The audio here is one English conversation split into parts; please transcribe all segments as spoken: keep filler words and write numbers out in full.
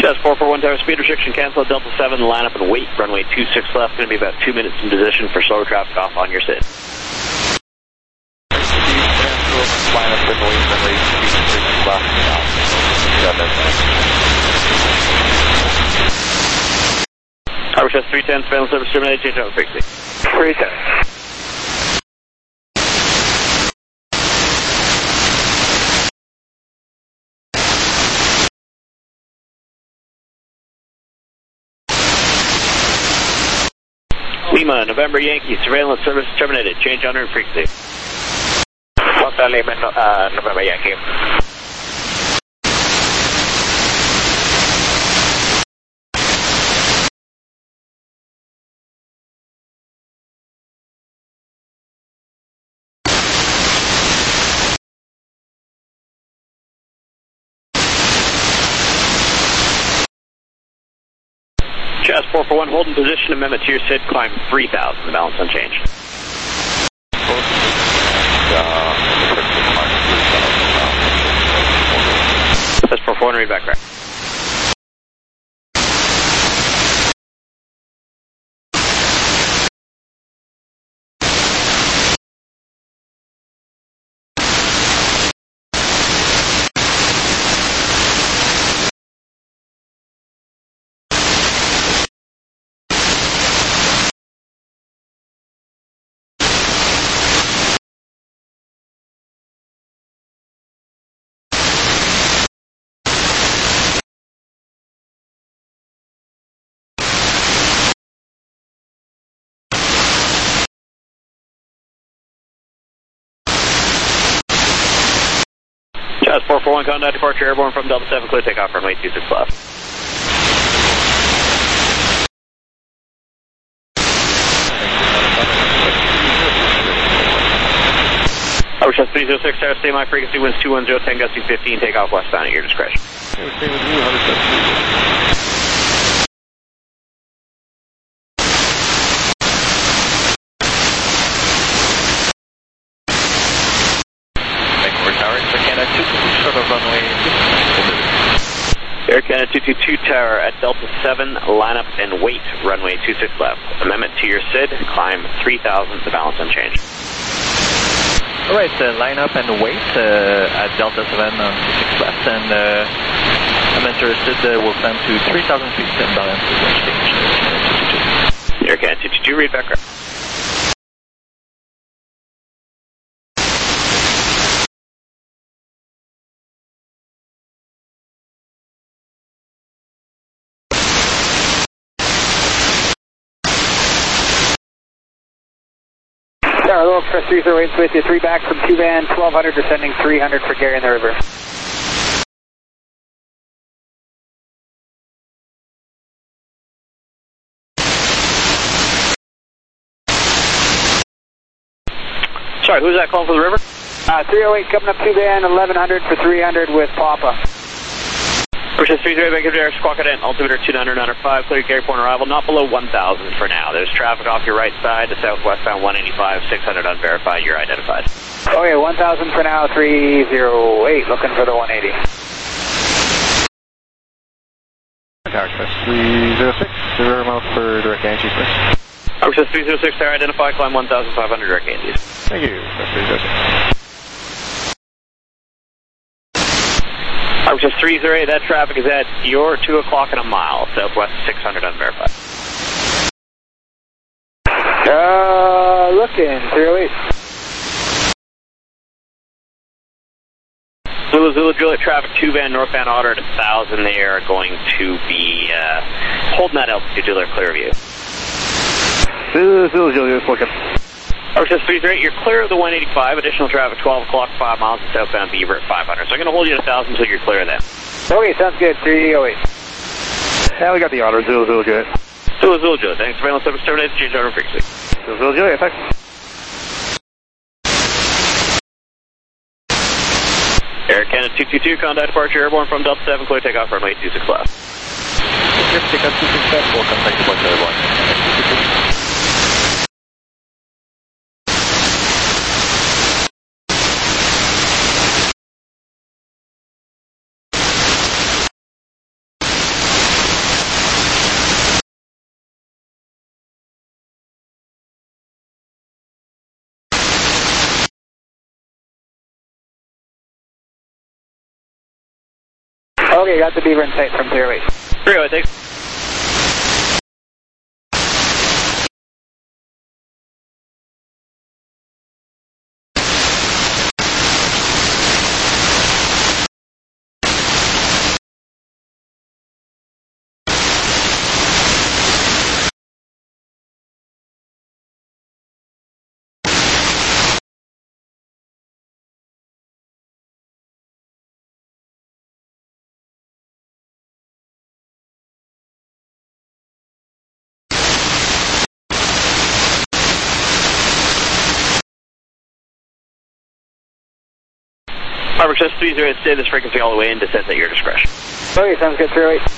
That's four four one Tower, speed restriction cancel, Delta seven, line up and wait, runway two six left, going to be about two minutes in position for slower traffic off on your S I D. Line up and wait, runway two six left, Harbor Chest three ten, surveillance service terminated, change out frequency. three ten. Lima, November Yankee, surveillance service terminated, change on route frequency. Delta Lima, uh, November Yankee. Chest four four one, hold in position, amendment to your S I D, climb three thousand, the balance unchanged. That's four four one, read back correct. Chest four four one, contact departure airborne from Delta seven, clear takeoff, runway two six left. Harbor Chest three zero six, Tower, stay my frequency, winds two one zero, ten gusting fifteen, takeoff westbound at your discretion. Okay, stay with you, Harbor Chest three. Air Canada two two two Tower at Delta seven, line up and wait, runway two six left. Amendment to your S I D, climb three thousand, the balance unchanged. Alright, uh, line up and wait uh, at Delta seven on two six left, and uh, amendment to your S I D uh, will climb to three thousand feet and balance is unchanged. Air Canada two two two, read back correct. Tower, Little Express three zero eight with you, three back from two van, twelve hundred, descending three hundred for Gary in the river. Sorry, who's that calling for the river? Uh, three oh eight coming up two van, eleven hundred for three hundred with Papa. Push three zero eight, Vancouver Air, squawk it in, altimeter two nine zero nine five, clear Gary Point arrival, not below one thousand for now. There's traffic off your right side, the southwestbound one eighty-five, six hundred unverified, you're identified. Okay, one thousand for now, three zero eight, looking for the one eighty. Tower Express three zero six, zero miles per direct Yankees, please. Harbor Chest three zero six, Tower, identify, climb one thousand five hundred, direct Yankees. Thank you, three zero six. Harbor Chest three zero eight, that traffic is at your two o'clock and a mile, southwest six hundred unverified. Uh, looking, three oh eight. Zulu Zulu Juliet traffic two van northbound Otter at one thousand, they are going to be uh, holding that altitude till they're clear of you. Zulu Zulu Juliet, looking. Harbor Chest three zero eight, you're clear of the one eighty-five, additional traffic twelve o'clock, five miles to southbound Beaver at five hundred. So I'm going to hold you at one thousand until you're clear of that. Okay, sounds good, three oh eight. Yeah, we got the honor, Zulu Zulu Juliet. Zulu Zulu Juliet, thanks. Surveillance service terminated, change order frequency. Zulu Zulu Juliet, thanks. Air Canada two two two, contact departure airborne from Delta seven, clear takeoff, runway two six left. Clear takeoff two six left, we'll contact departure airborne. Okay, got the Beaver in sight from three oh eight. three oh eight, thanks. Harvard Chest three zero eight, stay this frequency all the way in, descent at your discretion. Okay, sounds good, three oh eight.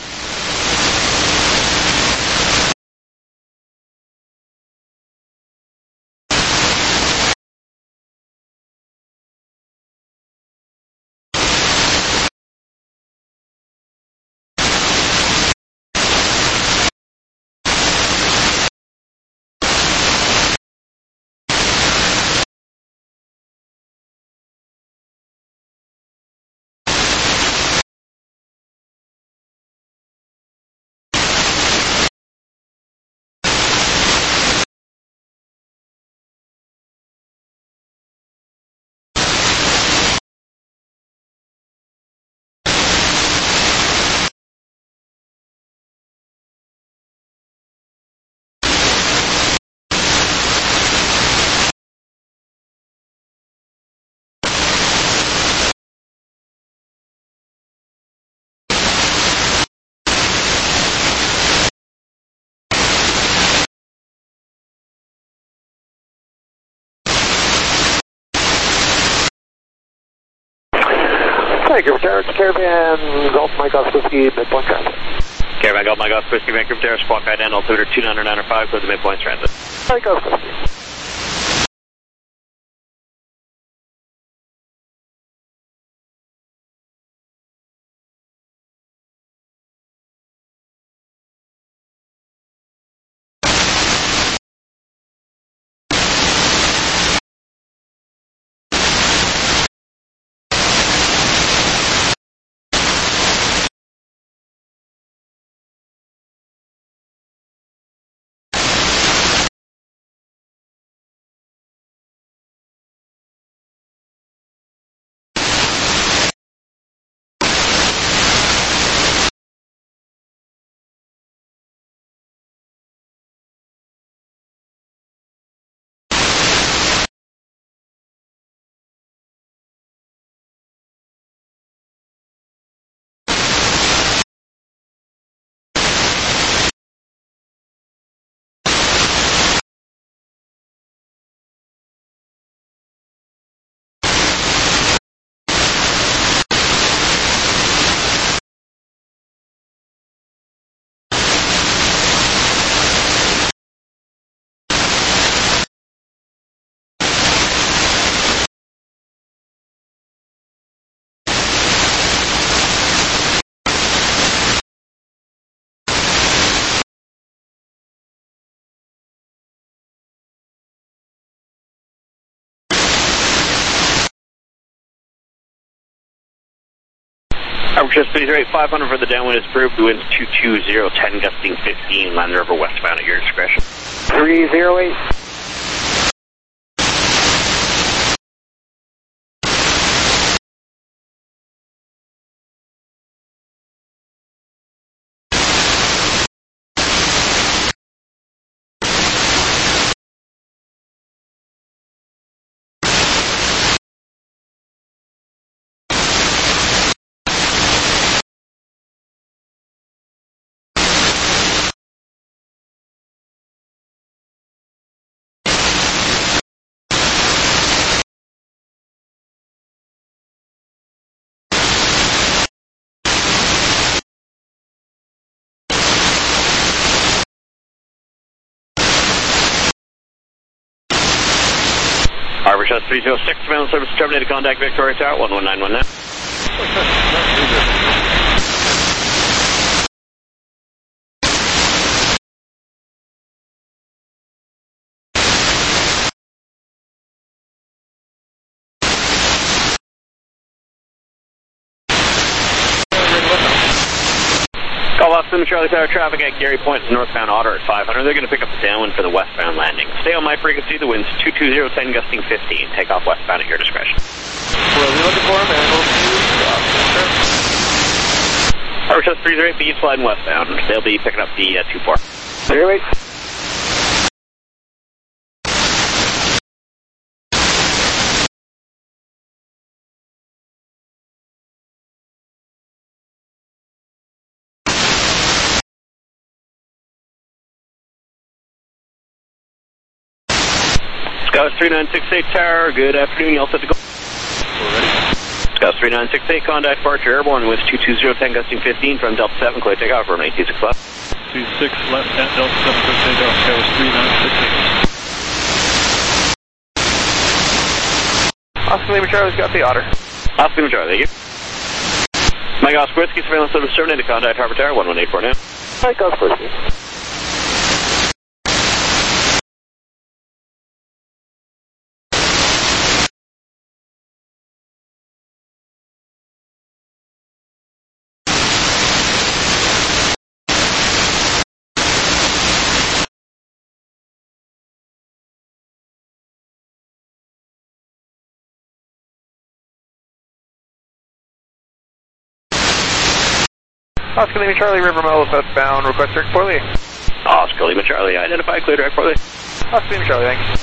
Thank you, Caravan, Golf Mike Off Whiskey, midpoint transit. Caravan Golf Mike Off Whiskey, Vancouver Terrace, squawk I D, altimeter two nine nine five, clear the midpoint transit. Mike Off Whiskey. Harvard Chest three zero eight, five hundred for the downwind is approved. The wind's two two zero, ten gusting fifteen, Land Rover westbound at your discretion. three zero eight. Harvard Chest three zero six, surveillance service terminated, contact Victoria Tower, one one nine one nine. Call off Lima Charlie Tower traffic at Gary Point to northbound Otter at five hundred. They're going to pick up the downwind for the westbound landing. Stay on my frequency. The wind's two two zero ten, gusting fifteen. Take off westbound at your discretion. We'll be looking for him and we'll see. Archer three zero eight, B sliding westbound. They'll be picking up the uh, two four. zero eight. Scout three nine six eight Tower, good afternoon. You all set to go? We're ready. Scout three nine six eight, contact departure airborne with two two zero ten, gusting fifteen from Delta seven, clear takeoff from eight two six left. two six left at Delta seven, clear takeoff, Scout three nine six eight. Oscar Lima Charlie's got the Otter. Oscar Lima Charlie, thank you. Mike Oscar Whiskey, surveillance service terminated, contact Harbor Tower, one one eight four now. Mike Oscar Whiskey. Oscar Lima Charlie, River Mile southbound, request direct Port Lee. Oscar Lima Charlie, identify, clear direct Port Lee. Oscar Lima Charlie, thanks.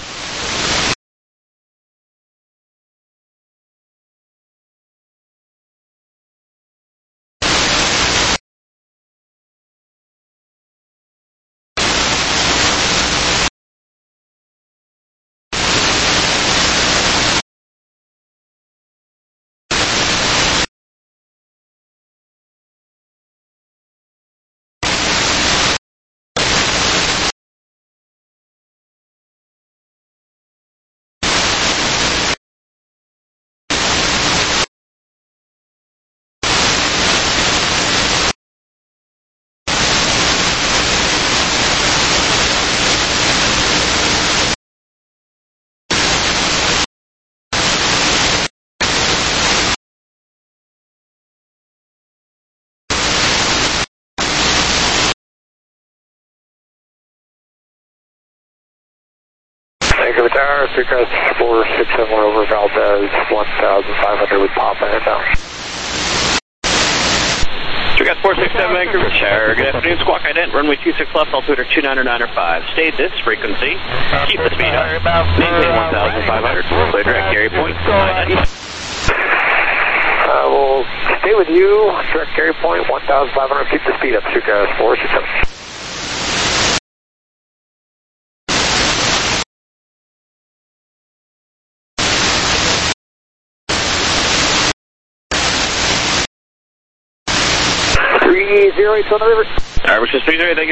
Vancouver Tower, three crest four six seven one over Valdez, one thousand five hundred with pop and down. three crest four six seven Vancouver Tower, good afternoon, squawk ident, runway two six left, altimeter two nine nine five. Stay this frequency, keep the speed up, maintain one thousand five hundred, clear direct Gary Point, nine ninety. Uh, we'll stay with you, direct Gary Point, one thousand five hundred, keep the speed up, three crest four six seven. three zero eight on the river. Alright, which is three zero eight, thank you.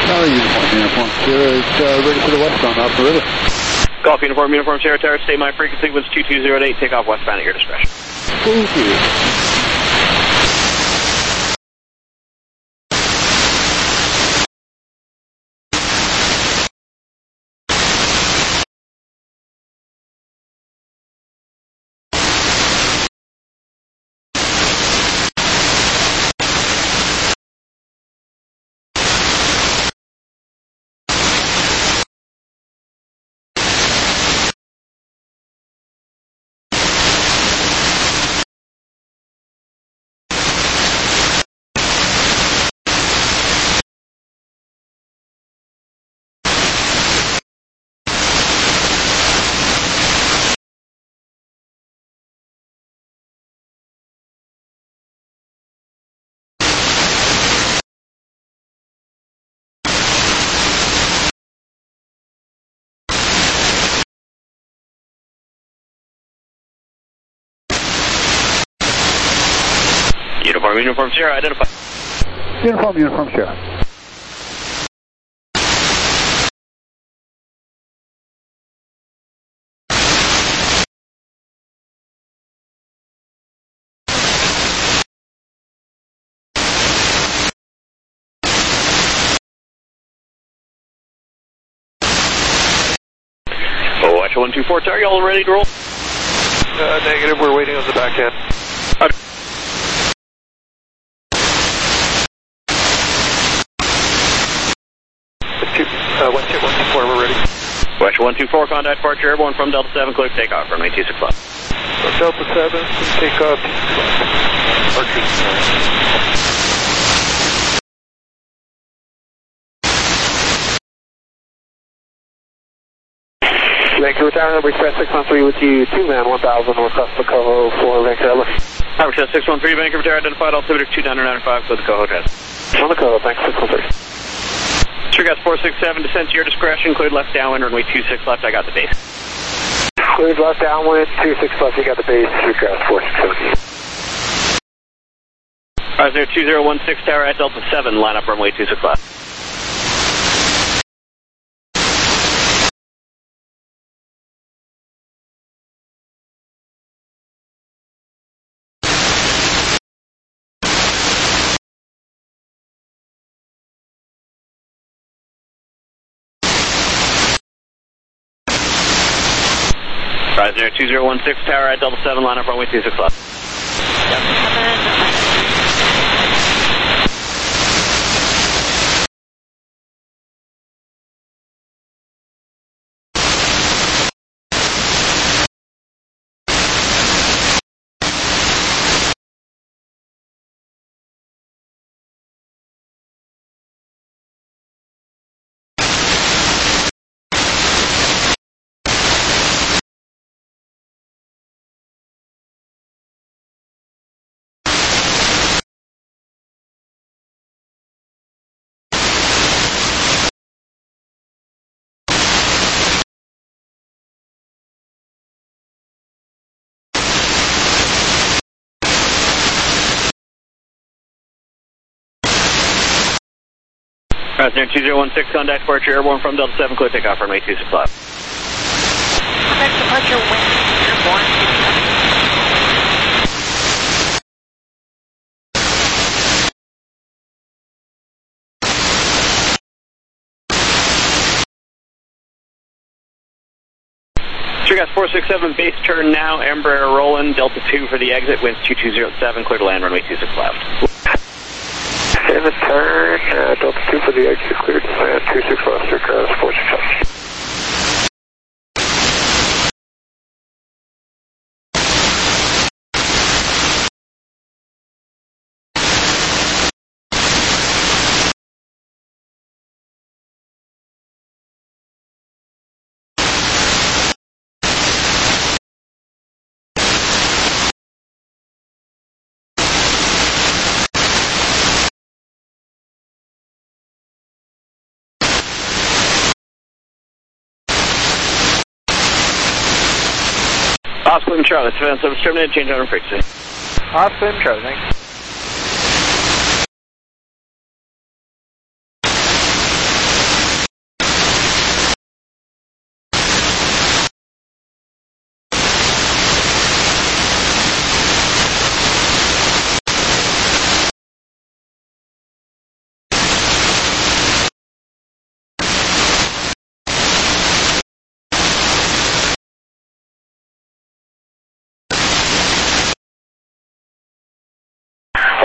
Oh, uniform, uniform. Sierra is uh, ready for the westbound off the river. Golf Uniform, Uniform Sierra Tower, stay my frequency was two two zero eight, take off westbound at your discretion. Thank you. Uniform, Uniform Sierra, identify. Uniform, Uniform Sierra. Oh, watch one two four, are you all ready to roll? Uh, negative, we're waiting on the back end. Okay. Uh, one two one two four, we're ready. Watch one two four, contact departure airborne from Delta seven, clear takeoff, runway two six left. From Delta seven, take off. Vancouver Tower, number express six one three with you, two man, one thousand, northwest of Coho for Vancouver. Tower six one three, Vancouver Tower, identified altimeter two nine nine five for the Coho test. On the Coho, thanks, six one three. Sugargas four six seven, descent to your discretion, cleared left downwind, runway two six left, I got the base. Cleared left downwind, two six left, you got the base, Sugargas four six seven. Alright, there two zero one six Tower at Delta seven, line up runway two six left. Rise there, two zero one six Tower at Delta seven, line up runway two six left. Rise there, two zero one six, contact departure airborne from Delta seven, clear takeoff, runway two six left. Contact departure wind airborne. Sugargas four six seven, base turn now, Embraer rolling, Delta two for the exit, winds two two zero seven, clear to land, runway two six left. In the turn, uh, Delta two for the exit, cleared to land, two six left, Sugargas four six seven. Oscar and Charlie, seven seven, terminated, change on frequency. Oscar and Charlie, thanks.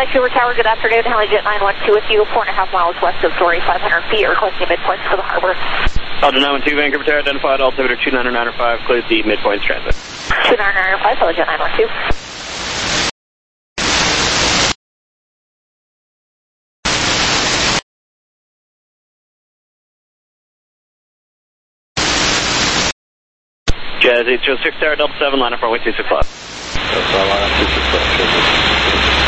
Vancouver Tower, good afternoon. Helijet nine one two with you, four and a half miles west of Dory, five hundred feet, requesting midpoints for the harbor. Helijet nine one two, Vancouver Tower, identified altimeter two nine nine five, cleared the midpoints transit. two nine nine five, Helijet nine one two. Jazz eight oh six Tower, Delta seven, line up runway two six left. That's all line up two six left.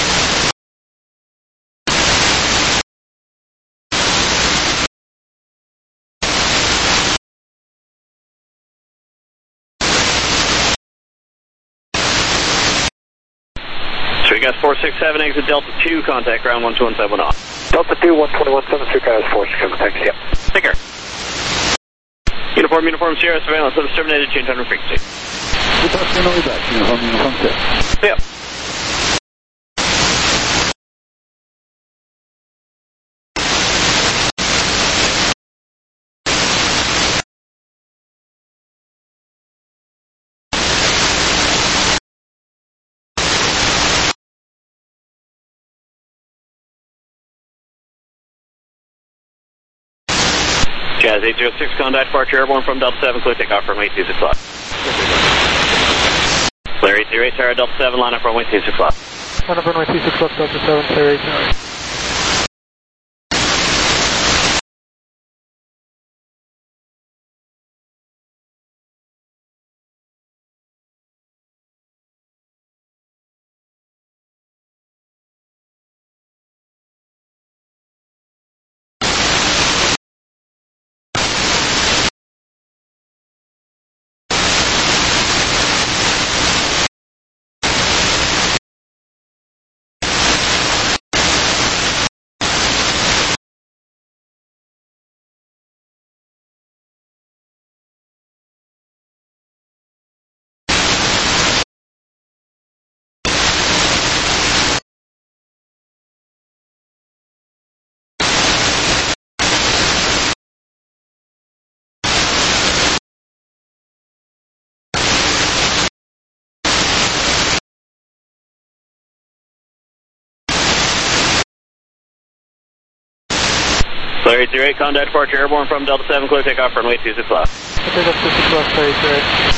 So we got four six seven, exit Delta two, contact ground one two one seven off. Delta two, one two one seven, two guys, four six seven, thanks, yep. Take care. Uniform, uniform, Sierra, surveillance, service terminated, change under frequency. Good afternoon, back, uniform, uniform, sir. Yep. Jazz eight oh six, contact departure airborne from Delta seven, clear takeoff from runway two six left. Clear eight zero eight Tower, Delta seven, line up runway two six left. Line up runway two six left, Delta seven, clear eight zero eight. Clear eight zero eight, contact departure airborne from Delta seven, clear takeoff from runway two six left. Take up two six left, clear eight zero eight.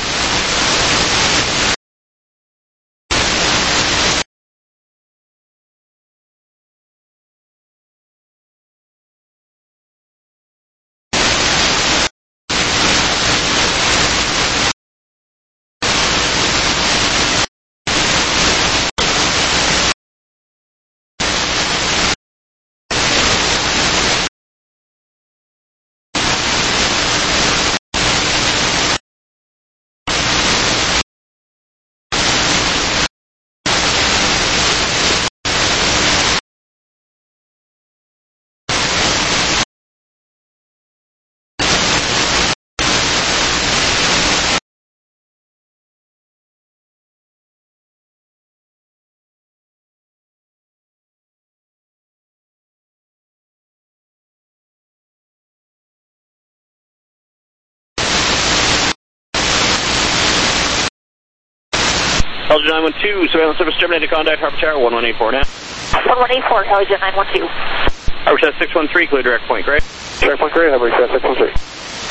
Helijet nine one two, surveillance service terminated, contact Harbor Tower one one eight four now. one one eight four, Helijet nine one two. Harbor Tower six one three, clear direct point, great. Direct point, great, Harbor Tower six one three.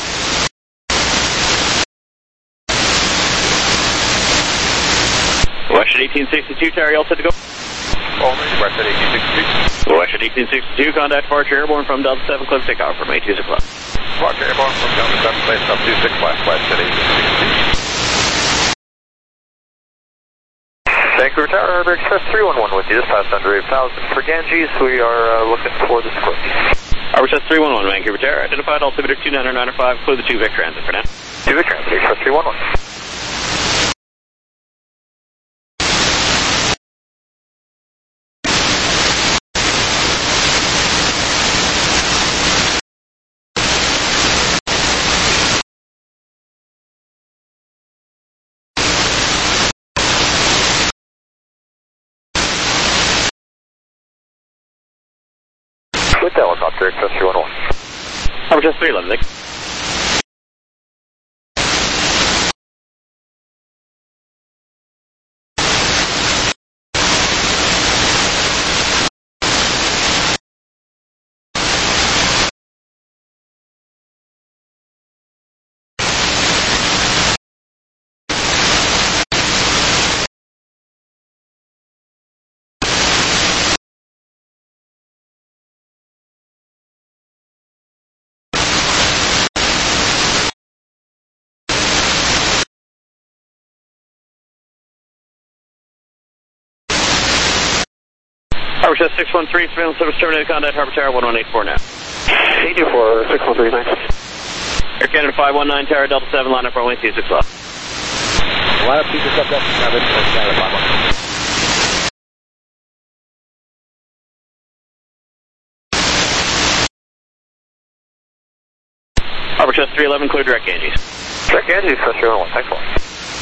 Western eighteen sixty-two, Tower, you all set to go? Only, Western eighteen sixty-two. Western eighteen sixty-two, contact departure airborne from Delta seven, clear takeoff from runway two six left. Departure airborne from Delta seven, place up two six left, Western eighteen sixty-two. Vancouver Tower, Harbor Express three one one with you. This pass under eight thousand. For Ganges, we are uh, looking for the squid. Harbor Express three one one, Vancouver Tower. Identified altimeter two nine nine five, clear the two Vic transit for now. two Vic transit, Express three one one. With the helicopter, Express three one one. Harbor Express three eleven, Vic. Harbor Chef six one three, surveillance service terminated, contact Harbor Tower one one eight four now. eight two four, six one three, thanks. Air Canada five one nine, Tower Delta seven, line up runway two six left. Line up two six left, Delta seven, Canada five one nine. Harbor Chef three eleven, clear direct Ganges. Direct Ganges, Chef three one one, thanks a lot.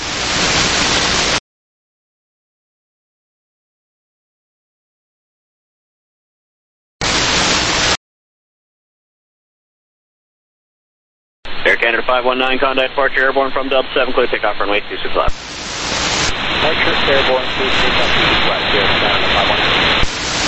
Air Canada five one nine, contact departure airborne from Delta seven, clear takeoff runway two six left. Departure airborne, clear takeoff two six left, Air Canada five one nine.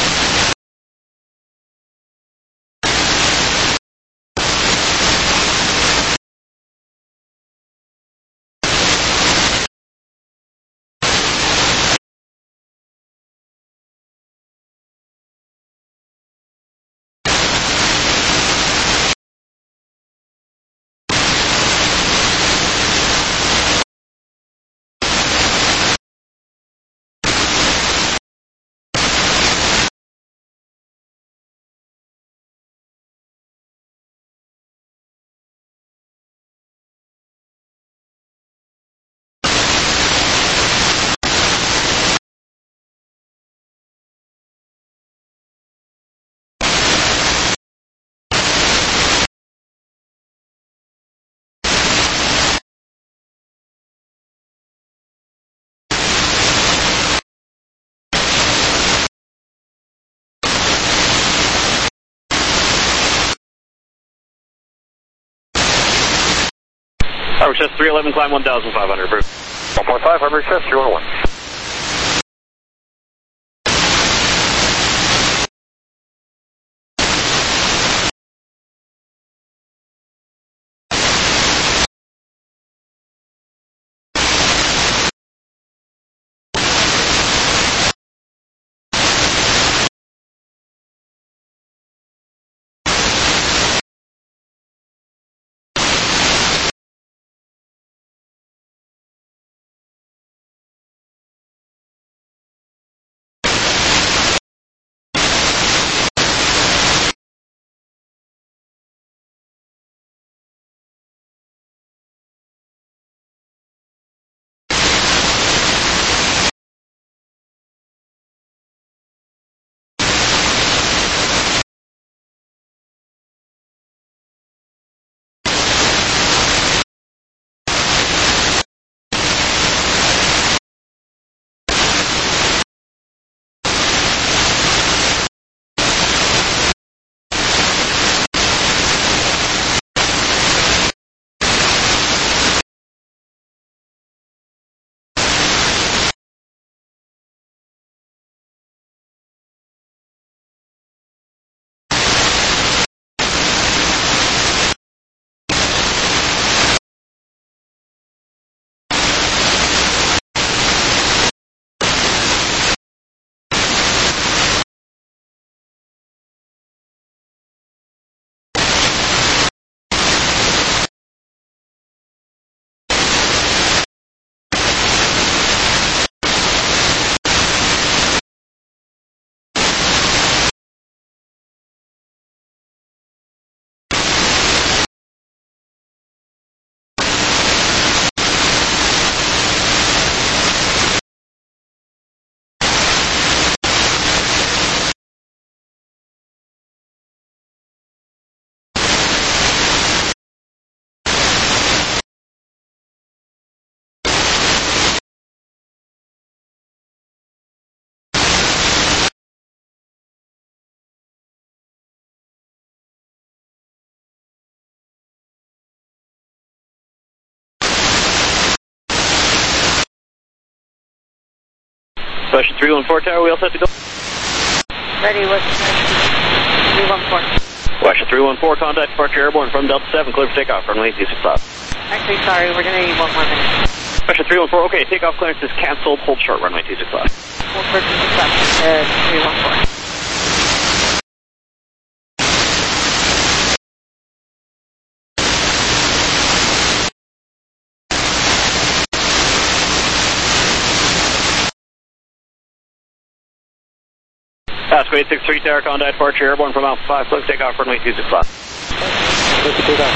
Harbor Chef three eleven, climb one thousand five hundred, approved. one point five, Harbor Chef three one one. Question three one four, Tower, we all set to go? Ready, what's three one four? Question three one four, contact departure airborne from Delta seven, clear for takeoff, runway two six left. Actually, sorry, we're going to need one more minute. Question three one four, okay, takeoff clearance is canceled, hold short, runway two six left. Hold for two six left, uh, three one four. Pasco eight six three tower, contact departure airborne from Alpha five, clear takeoff runway two six left. Clear to take off.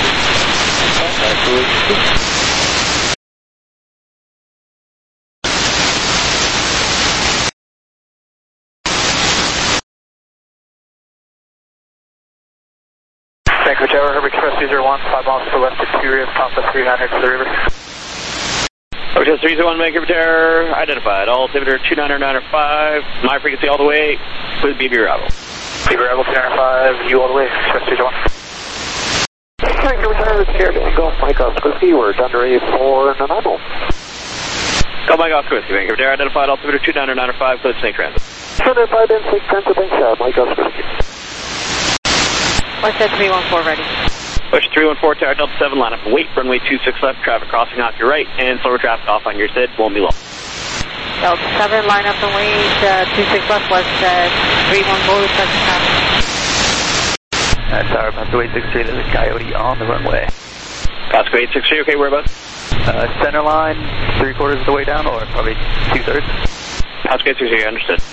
Vancouver Tower, Herb Express two zero one, five miles to the left at two rear, top of three hundred to the river. Ocean three zero one, Vancouver Tower, identified, altimeter two nine nine five, my frequency all the way, with B B Bravo. B B Bravo two nine five, you all the way, Express two zero one. Vancouver Tower, it's here, Golf Mike Oscar, keyword, under A four, and an idle. Golf Mike Oscar, Vancouver Tower, identified, altimeter two nine nine five, clear snake transit. Identified in snake transit, thanks, uh, Mike Oscar. Westjet three one four ready. Push three one four, tower Delta seven, line up and wait, runway two six left, traffic crossing off your right, and slower traffic off on your S I D, won't be long. Delta seven, line up and wait, uh, two six left, Westjet three one four, touch traffic. Uh, tower, Pasco eight six three, there's a Coyote on the runway. Pasco eight six three, okay, whereabouts? Uh, center line, three quarters of the way down, or probably two thirds. Pasco eight six three, understood.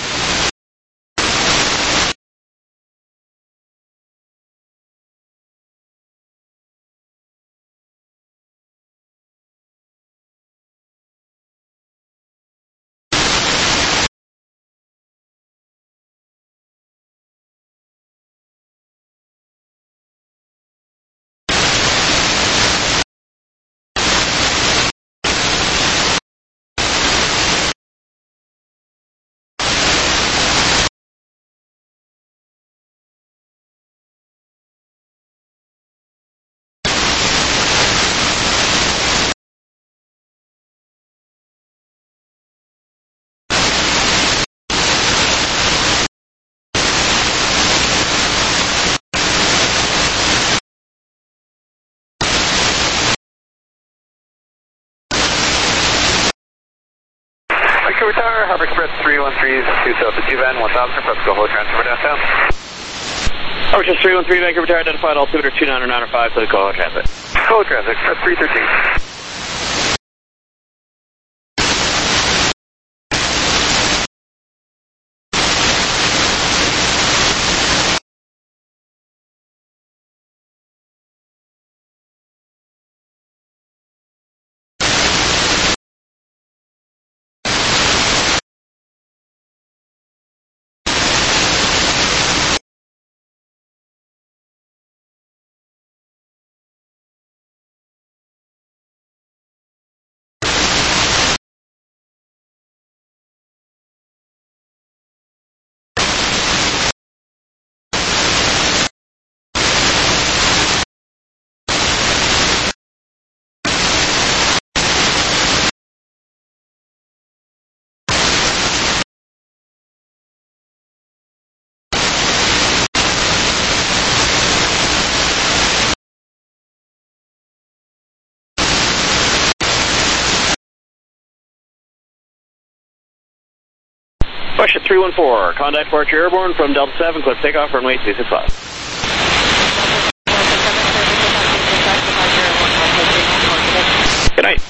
Vancouver Tower, Harbor Express three one three, two Delta two van, one thousand, press go hold transfer downtown. Harbor Express three one three, Vancouver Tower, identified, altimeter two nine nine five, clear call transit. Call transit, Express three thirteen. Question three one four, contact departure airborne from Delta seven, clear takeoff, runway two six left. Good night.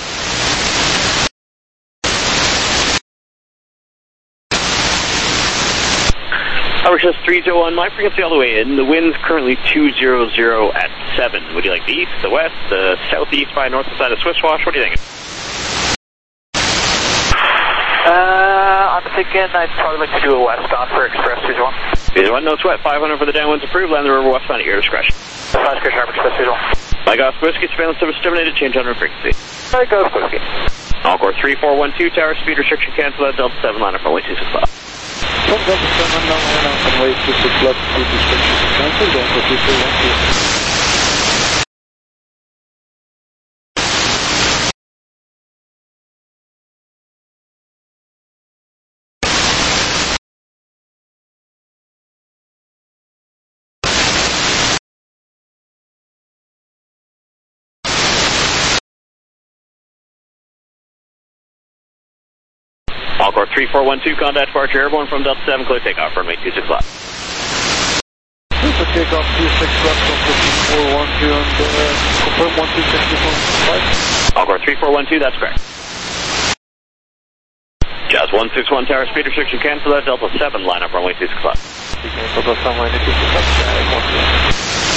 Harbor Express three zero one, my frequency all the way in. The wind's currently two zero zero at seven. Would you like the east, the west, the southeast by north side of Swiss Wash? What are you thinking? Uh, I'm thinking I'd probably like to do a westbound for Express two zero one. two zero one, no sweat, five hundred for the downwinds approved, land the river westbound at your discretion. Pasco Harbor Express two zero one. Mike Oscar Whiskey, surveillance service terminated, change on frequency. Mike Oscar Whiskey. Encore three four one two, tower speed restriction cancel at Delta seven, line up runway two six left. From Delta seven, now line up runway two six left, speed restriction cancel, going for two three one two. Encore three four one two, contact departure airborne from Delta seven, clear takeoff, runway two six left. Clear for takeoff, two six left, confirm four one two, and uh, confirm one two six two five. Encore three four one two, that's correct. Jazz one six one tower, speed restriction cancel that, Delta seven, line up runway two six left. Delta seven, line up two six left.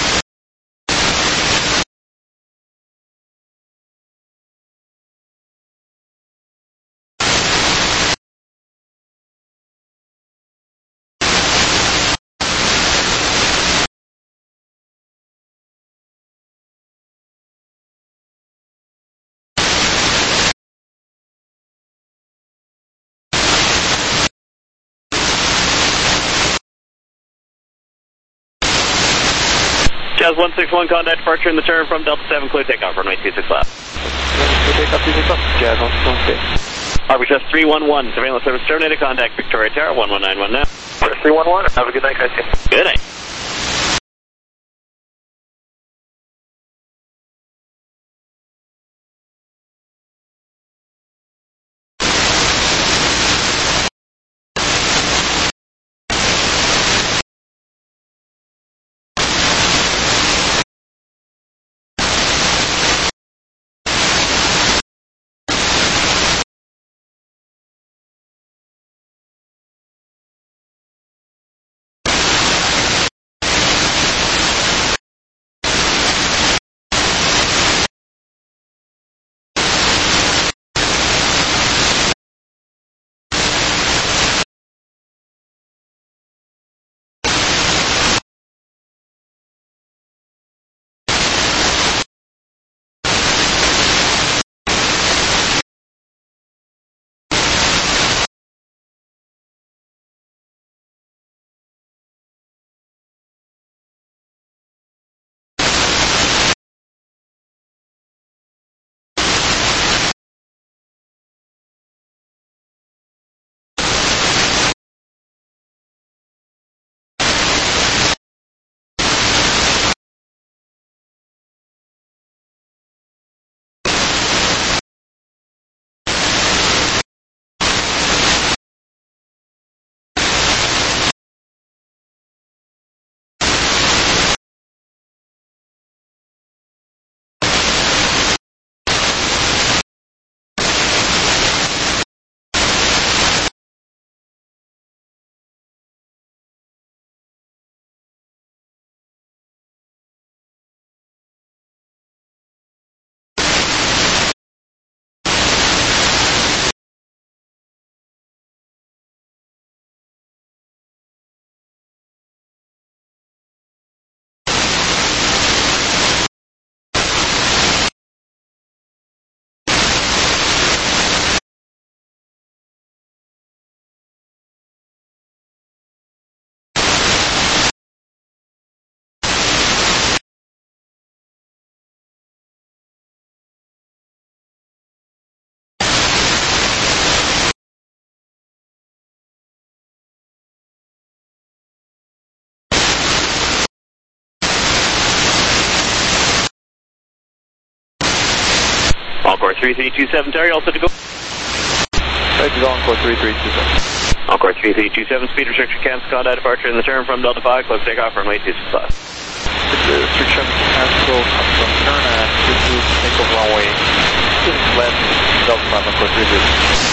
Jazz one six one, contact departure in the turn from Delta seven, clear takeoff, runway two six left. Clear takeoff, two six left, Jazz one six one, stay. R B S three one one, surveillance service terminated, contact Victoria Tower, one one nine one now. three one one, have a good night, guys. Good night. Encore three three two seven, Terry, all set to go. Right to go, Encore three three two seven. Encore three three two seven, speed restriction cancel, contact departure in the turn from Delta five, close takeoff, runway two six left. Restriction cancel, from turn and two two, takeoff runway two six left, Delta five, Encore three three.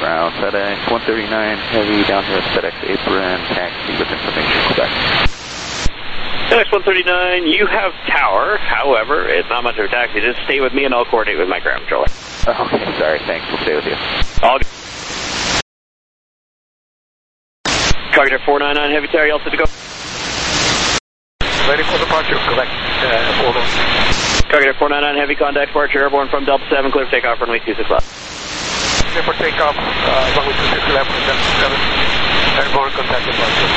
ground. FedEx one thirty-nine Heavy down here at FedEx apron, taxi with information, Quebec. FedEx one thirty-nine, you have tower, however, it's not much of a taxi. Just stay with me and I'll coordinate with my ground controller. Okay, sorry, thanks. We'll stay with you. All good. Target four ninety-nine Heavy Tower, you all set to go? Ready for departure, collect, uh, hold on. Target four ninety-nine Heavy, contact departure, airborne from Delta seven, clear for takeoff, runway two six left. Clear for takeoff, uh, runway two six left, Delta seven, airborne, contact departure.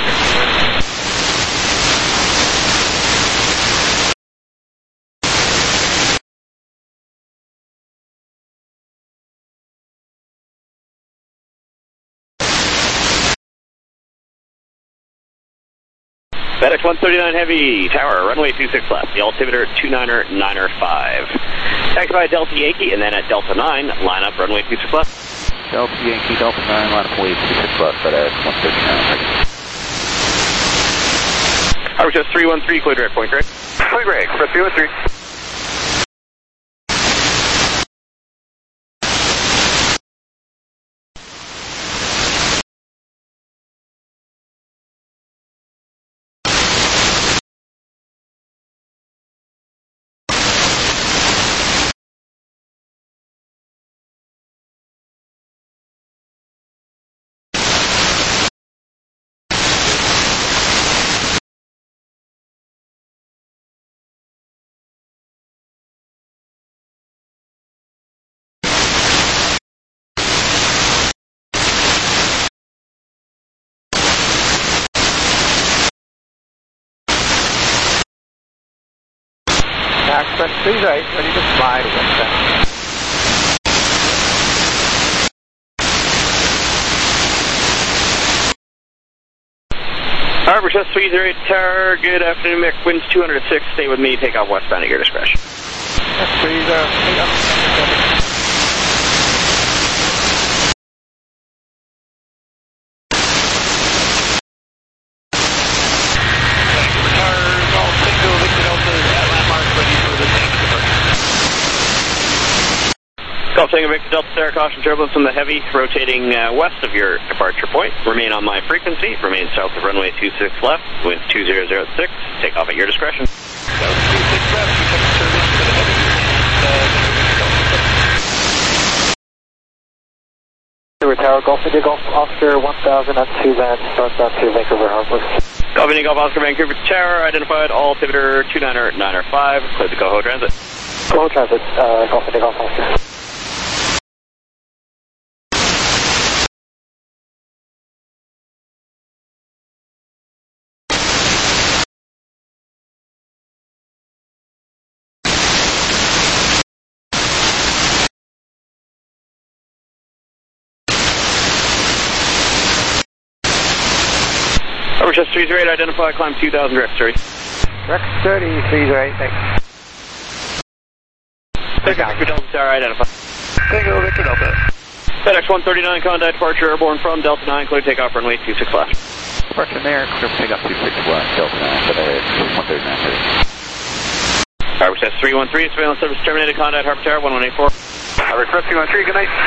FedEx one thirty-nine Heavy, tower, runway two six left, the altimeter two niner niner five. Taxi by Delta Yankee, and then at Delta nine, line up runway two six left. Delta Yankee, Delta nine, line up wave two six left, FedEx one thirty-nine. Harbor Chest three one three, clear direct point, Greg. Point Greg, press three one three. Access three right, ready to fly to westbound. Harbor Chest three zero eight Tower, good afternoon, Mick. Winds two hundred six, stay with me, take off westbound at your discretion. three zero eight. Golf Tango Victor Delta Sierra, caution turbulence from the Heavy, rotating uh, west of your departure point. Remain on my frequency, remain south of runway two six left, wind two zero zero six, take off at your discretion. Tower, Golf India Golf Oscar one thousand at two van, starts out to Vancouver Harbor. Golf India Golf Oscar Vancouver Tower, identified altimeter two niner niner five, clear the Coho Transit. Coho Transit, uh, Golf India Golf Oscar. Harbor Chest three zero eight, identify, climb two thousand, direct thirty. Direct thirty, three zero eight, thanks. Victor Delta Tower, identify. Tango Victor Delta. FedEx one thirty-nine, contact departure, airborne from Delta nine, clear takeoff, runway two six left. Departure there, clear takeoff two six left, Delta nine, FedEx one thirty-nine. Harbor Chest three one three, surveillance service terminated, contact Harbor Tower one one eight four. Harbor Chest three one three, good night.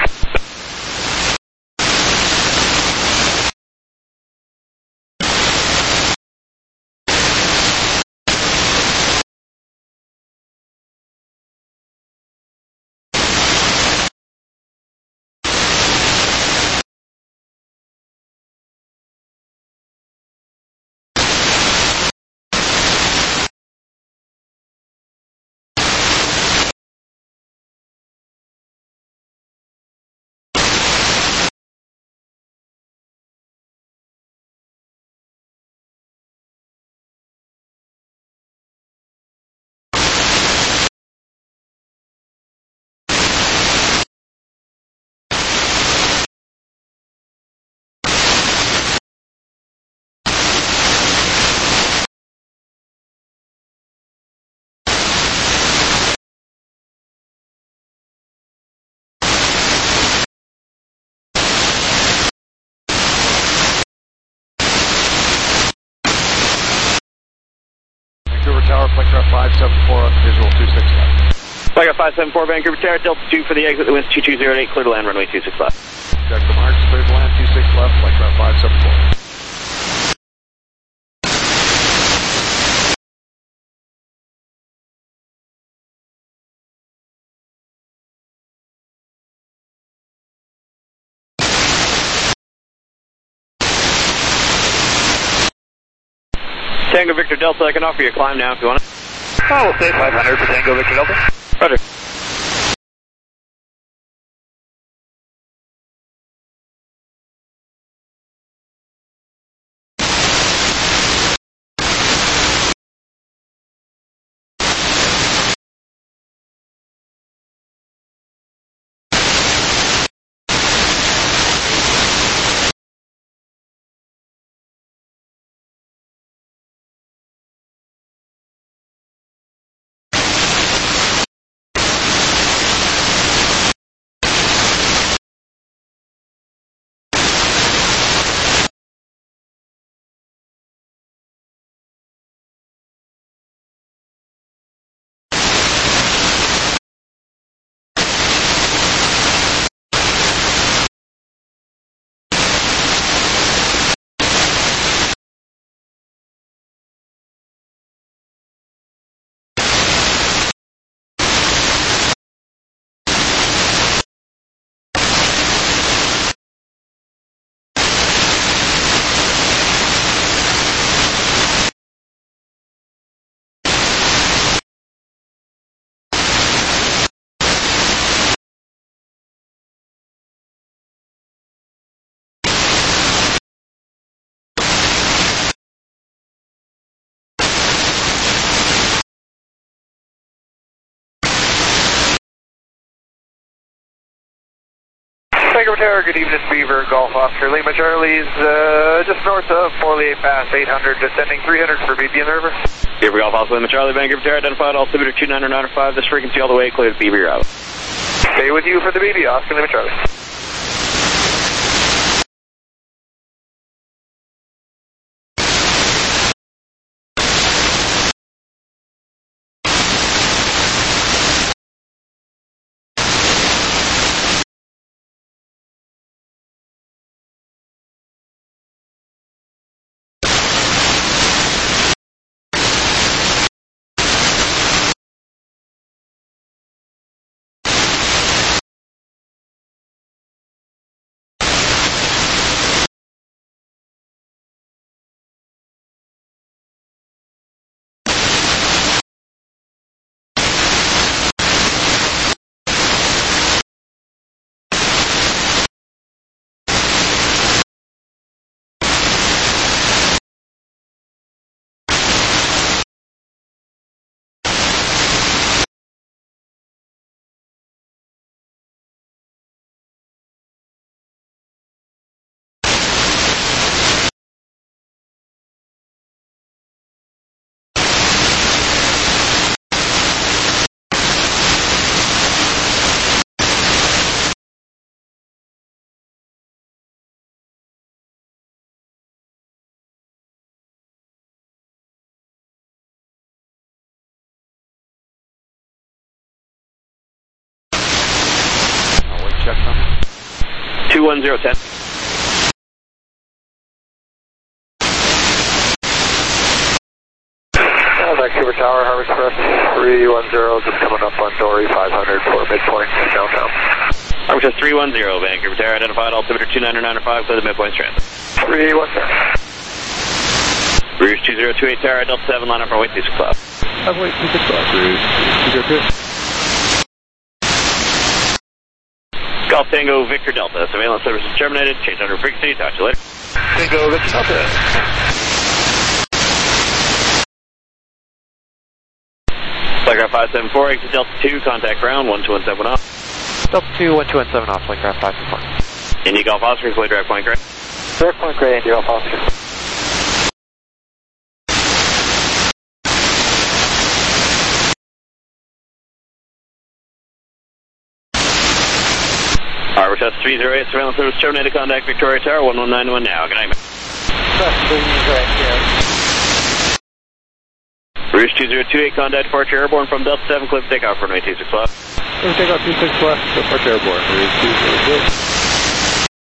Tower, Flight five seven four on visual two six left. Flight five seven four, Vancouver Tower, Delta two for the exit, the wind's two two zero eight, clear to land, runway two six left. Check the marks, clear to land two six left, flight ground five seven four. Tango Victor Delta, I can offer you a climb now if you want it. Oh, we'll say five hundred for Tango Victor Delta. Roger. Tango Tower, good evening, Beaver, Golf Oscar, Lima Charlie's uh, just north of Forley Pass, eight hundred, descending three hundred for B B in the river. Beaver Golf Oscar, Lima Charlie, Vancouver Tower, identified, altimeter two nine nine five, this frequency all the way, clear to B B route. Stay with you for the B B, Oscar, Lima Charlie. Check number. two one zero ten. Uh, Vancouver Tower, Harvard Express, three one zero, just coming up on Dory, five hundred for midpoint downtown. Harvard Express three one zero, Vancouver Tower, identified, altimeter two nine nine five, clear the midpoint transit. three one zero. Rouge two zero two eight Tower, Delta seven, line up runway two six left. Runway two six left, Rouge two zero two. Golf Tango Victor Delta, surveillance services terminated, change under frequency, talk to you later. Tango Victor Delta. Flightcraft five seven four, exit Delta two, contact ground one two one seven off. Delta two, one two one seven off, Flightcraft five seven four. Indy Golf Oscar, clear direct point gray. Direct point gray, Indy Golf Oscar. Harvard Test three zero eight, surveillance service terminated, contact Victoria Tower, one one nine one now. Good night, man. Rouge two zero two eight, contact departure airborne from Delta seven, clear for takeoff, runway two six left. Takeoff two six left, departure airborne, Rouge two zero two eight.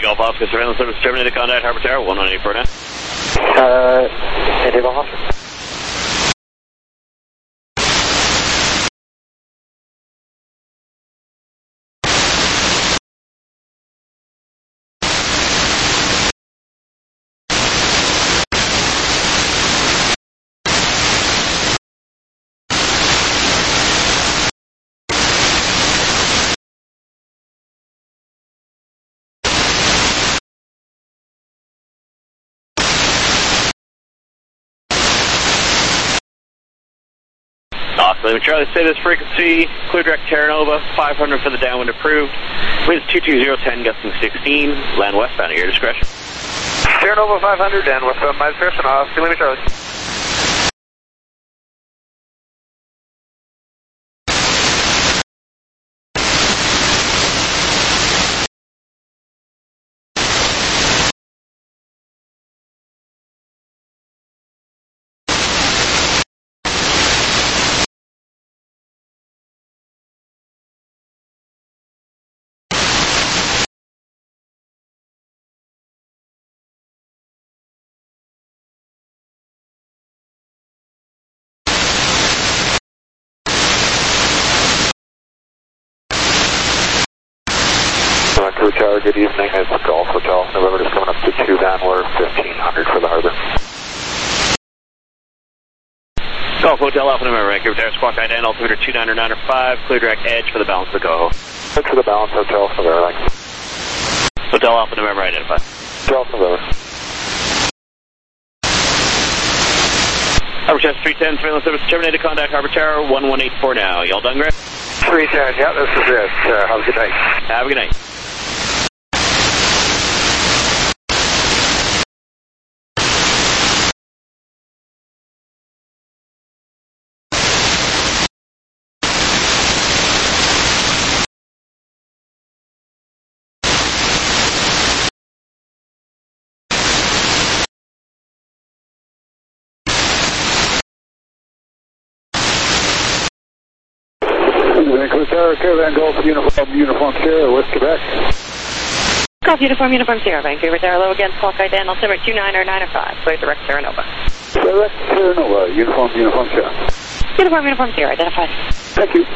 Golf Oscar, surveillance service terminated, contact Harbor Tower, one one eight four now. Uh, India Golf Oscar. Lima Charlie, say this frequency, clear direct Terra Nova, five hundred for the downwind approved. Winds two two zero ten, gusting sixteen, land westbound at your discretion. Terra Nova five hundred, and westbound my discretion, off to Lima Charlie. Crew Tower, good evening. It's Golf Hotel. November just coming up to two Van Wert, fifteen hundred for the harbor. Golf Hotel, Alpha November, Vancouver Tower, Squawk Ident, altimeter two nine nine five, clear direct edge for the balance of the Coho. Look for the balance, Hotel November. Hotel Alpha November identified. Hotel November. Harbor Chest three ten, surveillance service terminated, contact Harbor Tower, one one eight four now. Y'all done, Greg? three ten, yeah, this is it. Uh, have a good night. Have a good night. Vancouver Tower, Caravan Golf, Uniform, Uniform Sierra, West Quebec. Golf Uniform, Uniform Sierra, Vancouver Tower, low again, Squawk Ident, altimeter two nine nine five, clear direct Terra Nova. Direct Terra Nova, Uniform, Uniform Sierra. Uniform, Uniform Sierra, identified. Thank you.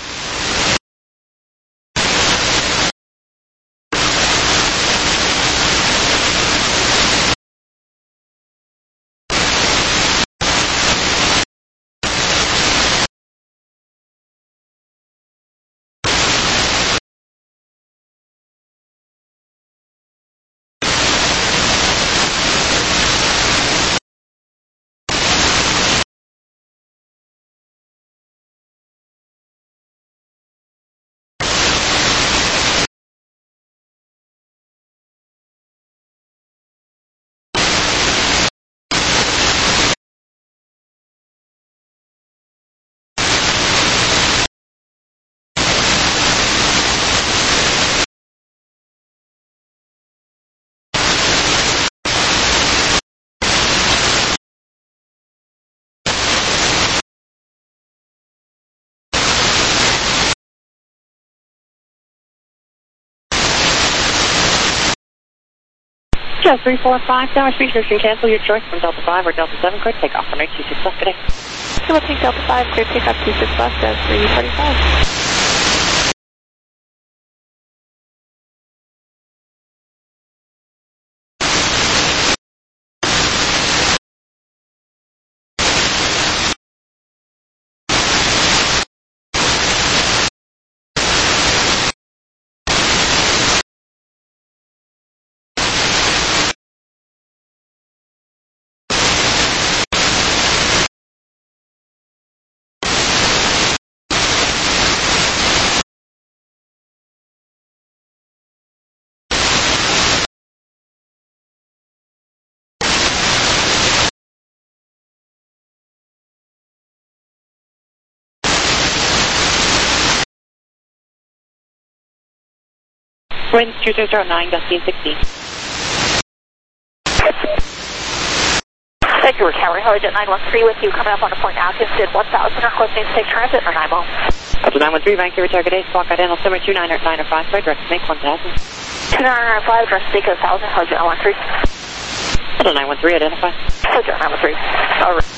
Just three four five, Tower Speed Description, cancel your choice from Delta five or Delta seven, clear takeoff from eight two six left today. We'll take Delta five, clear takeoff two six left at three forty-five. Winds two zero zero nine, gusting sixteen. Vancouver Tower, Helijet nine one three with you, coming up on a point altitude one thousand, requesting safe transit or nine mile. Up to nine one three, Vancouver Tower, good day, Squawk Ident, altimeter two nine nine five, clear direct make one thousand. two nine nine five, address Seiko one thousand, Hotel nine one three. Hotel nine one three, identify. Hotel nine one three. All right.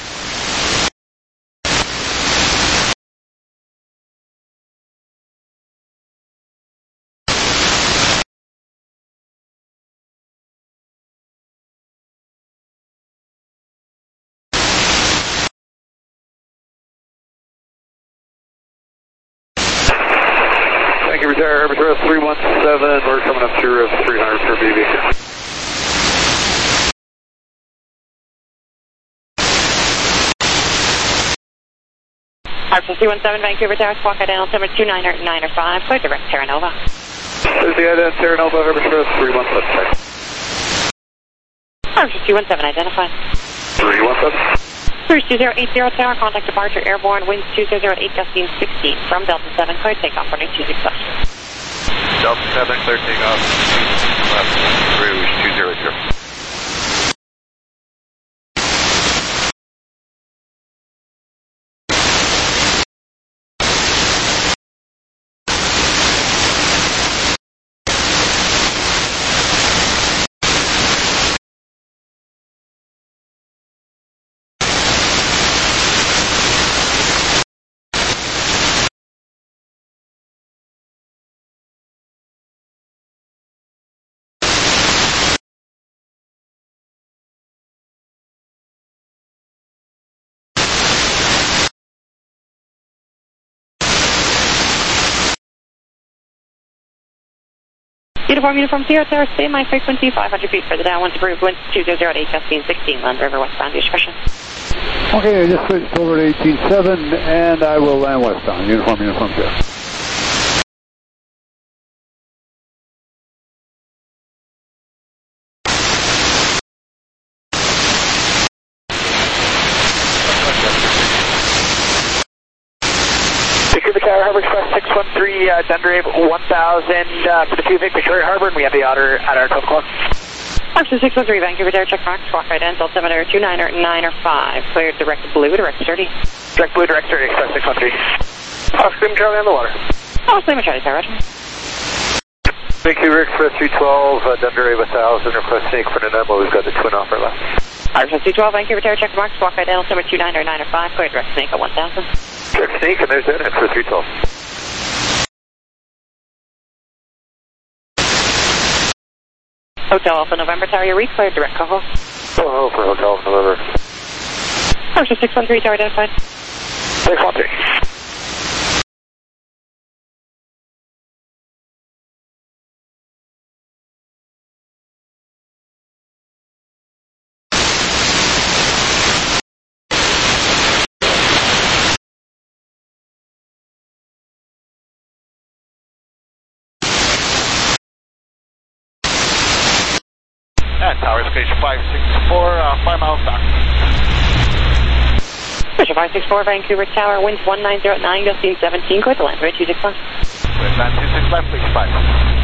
Thank you, retire, Herbitress three one seven, we're coming up through three hundred for B B. Archer three one seven, Vancouver Tower, Squawk Identical, altimeter two nine nine five, clear direct Terra Nova. There's the ident, Terra Nova, Herbitress three one seven. Archer three one seven, identified. three one seven. Cruise two zero eight zero Tower, contact departure, airborne, winds two zero zero eight, gusting sixteen, from Delta seven, clear takeoff, runway two six left. Delta seven, clear takeoff, left, Rouge two zero zero. Uniform, Uniform Sierra Tower, stay my frequency, five hundred feet further down, once approved, winds two zero zero eight, gusting sixteen, Land River westbound, discretion. Okay, I just switched over to eighteen seven, and I will land westbound. Uniform, Uniform Sierra. Vancouver Tower, Harbor Express six one three, uh, Dunderave one thousand, uh, for the two Vic Victoria Harbor, and we have the otter at our twelve o'clock. Archer six one three, Vancouver Tower, check mark, squawk identical, altimeter two nine nine five, cleared direct blue, direct thirty. Direct blue, direct thirty, Express six one three. Oscar Charlie on the water. Oscar Charlie, Tower, roger. Vancouver Express three twelve, uh, Dunderave one thousand, request snake for Nanaimo, we've got the twin offer left. Archer two twelve, Vancouver Tower, check mark, squawk identical, altimeter two nine nine five, cleared direct snake at one thousand. Direct snake, and there's that for three twelve. Hotel Alpha November Tower, you're re-cleared direct Coho. Coho for Hotel Alpha November. Archer six one three, Tower identified. six one three. And tower station five six four, uh, five miles back. Station five six four, Vancouver Tower, winds one nine zero nine, gusting seventeen, clear to land, right two six one. Clear land two six left, please, five.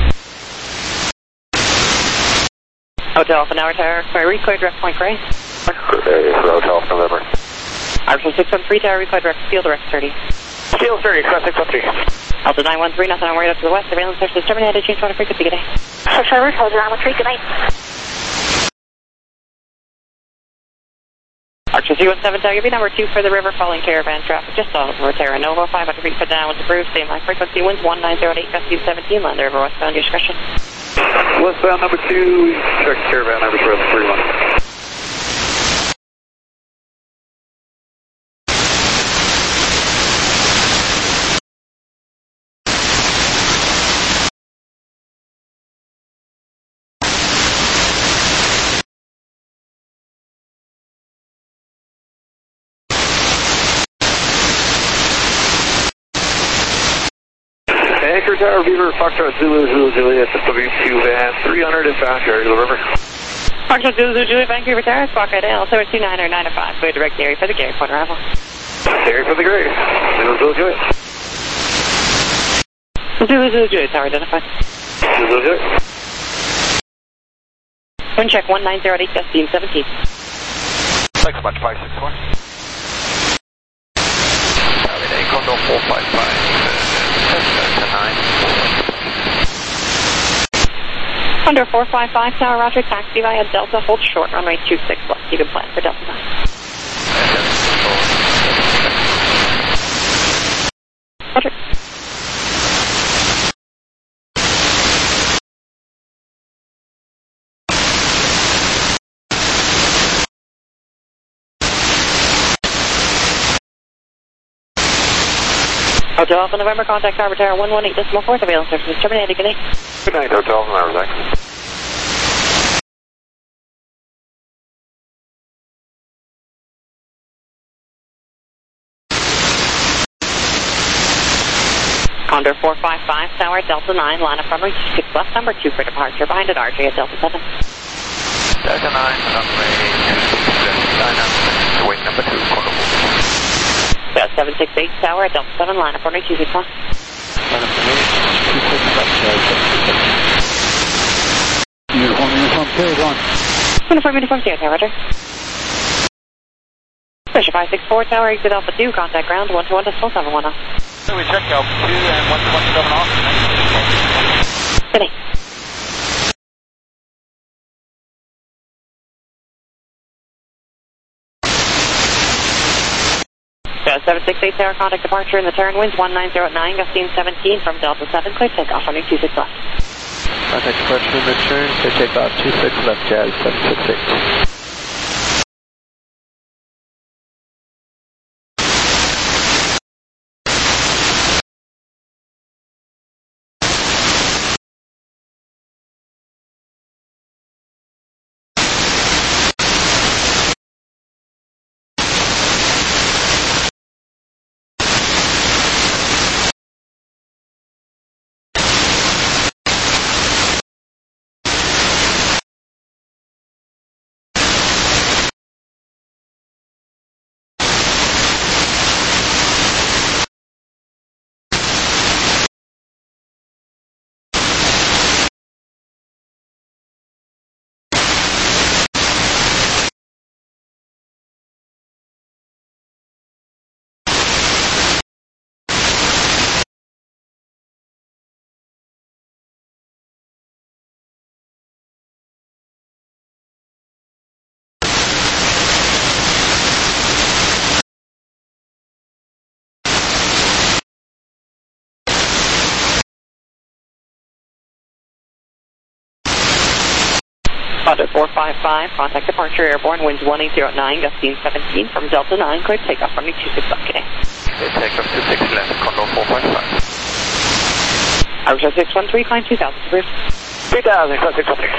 Hotel Alpha Tower, Tower, clear, re-cleared direct Point Gray. Hey, for Hotel Alpha November. Archer six one three, Tower, re-cleared direct Steel, direct thirty. Steel thirty, Express six one three. Delta nine one three, nothing on way up to the west, surveillance search is terminated, change water frequency, good day. Trevor, Hotel nine one three, good night. Archer three one seven, Tower, give me number two for the river following caravan traffic, just off of Terra Nova, five hundred feet put down, with approved, same high frequency, winds one nine zero eight, gusting seventeen, Land River westbound, discretion. Westbound number two, check caravan number three one. Anchor Tower, Beaver, Foxtrot, Zulu, Zulu, Juliet, booking two van, three hundred inbound, Jerry to the river. Foxtrot, Zulu, Zulu, Juliet, Vancouver Tower, squawk identical, altimeter two nine nine five, clear direct Gary for the Gary Point arrival. Gary for the Gary, Zulu, Zulu, Juliet. Zulu, Zulu, Juliet, Tower identified. Zulu, Zulu, Juliet. Wind check one nine zero eight, gusting seventeen. Thanks much, five six four. Saturday, Condor four five five. Nine. Under four five five Tower, roger, taxi via Delta, hold short, runway two six left, you can plan for Delta nine. Roger. Hotel Alpha November, contact Tower Tower one one eight decimal four, surveillance services terminated, good night. Good night, Hotel November, thanks. Condor four five five Tower, Delta nine, line up runway two six left, number two for departure, behind at R J at Delta seven. Delta nine, runway two six left, line up, wait number two, Condor four. That's seven six eight Tower at Delta seven, line up runway two six left. Line up runway two six left, Uniform, uniform, carried on. Uniform, uniform, zero, Tower, roger. Pressure five six four Tower, exit Alpha two, contact ground one two one decimal seven one off. So we check Alpha two and one two one seven off. Good night. seven six eight Tower, contact departure in the turn winds one nine zero at nine, gusting seventeen from Delta seven, clear takeoff, runway two six left. Contact departure in the turn, clear takeoff two six left, Jazz seven six eight. Condor four five five, contact departure airborne, winds one eight zero at nine, gusting seventeen from Delta nine, clear takeoff, runway two six left, good day. Clear takeoff two six left, Condor four five five. Arrow six one three, climb two thousand, approved. three thousand, six one three.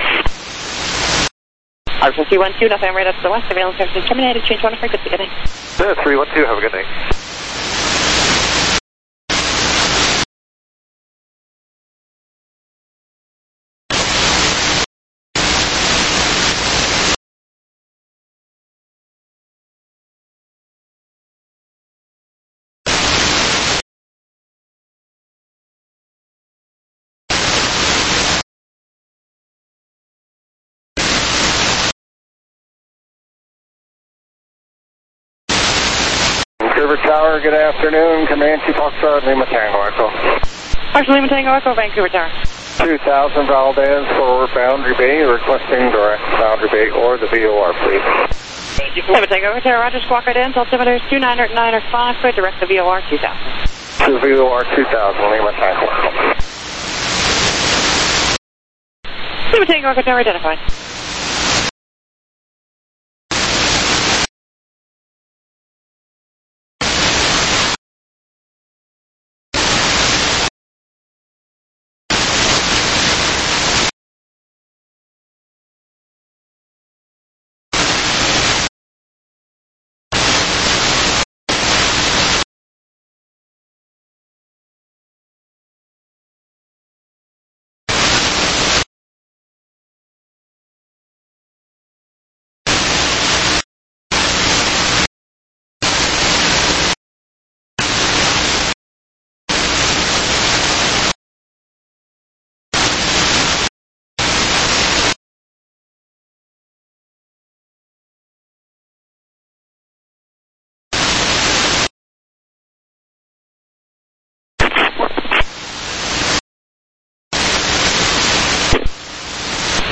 Arrow three one two, nothing right up to the west, surveillance services terminated, change one frequency, good day. three one two, have a good night. River Tower, good afternoon. Comanche Foxtrot, Lima Tango Echo. Foxtrot Lima Tango Echo, Vancouver Tower. two thousand Valdez for Boundary Bay, requesting direct Boundary Bay or the V O R, please. Lima Tango Tower, Roger, squawk right in, altimeter two nine zero nine five, clear direct to V O R two thousand. To V O R two thousand, Lima Tango Echo. Lima Tango Echo Tower identified.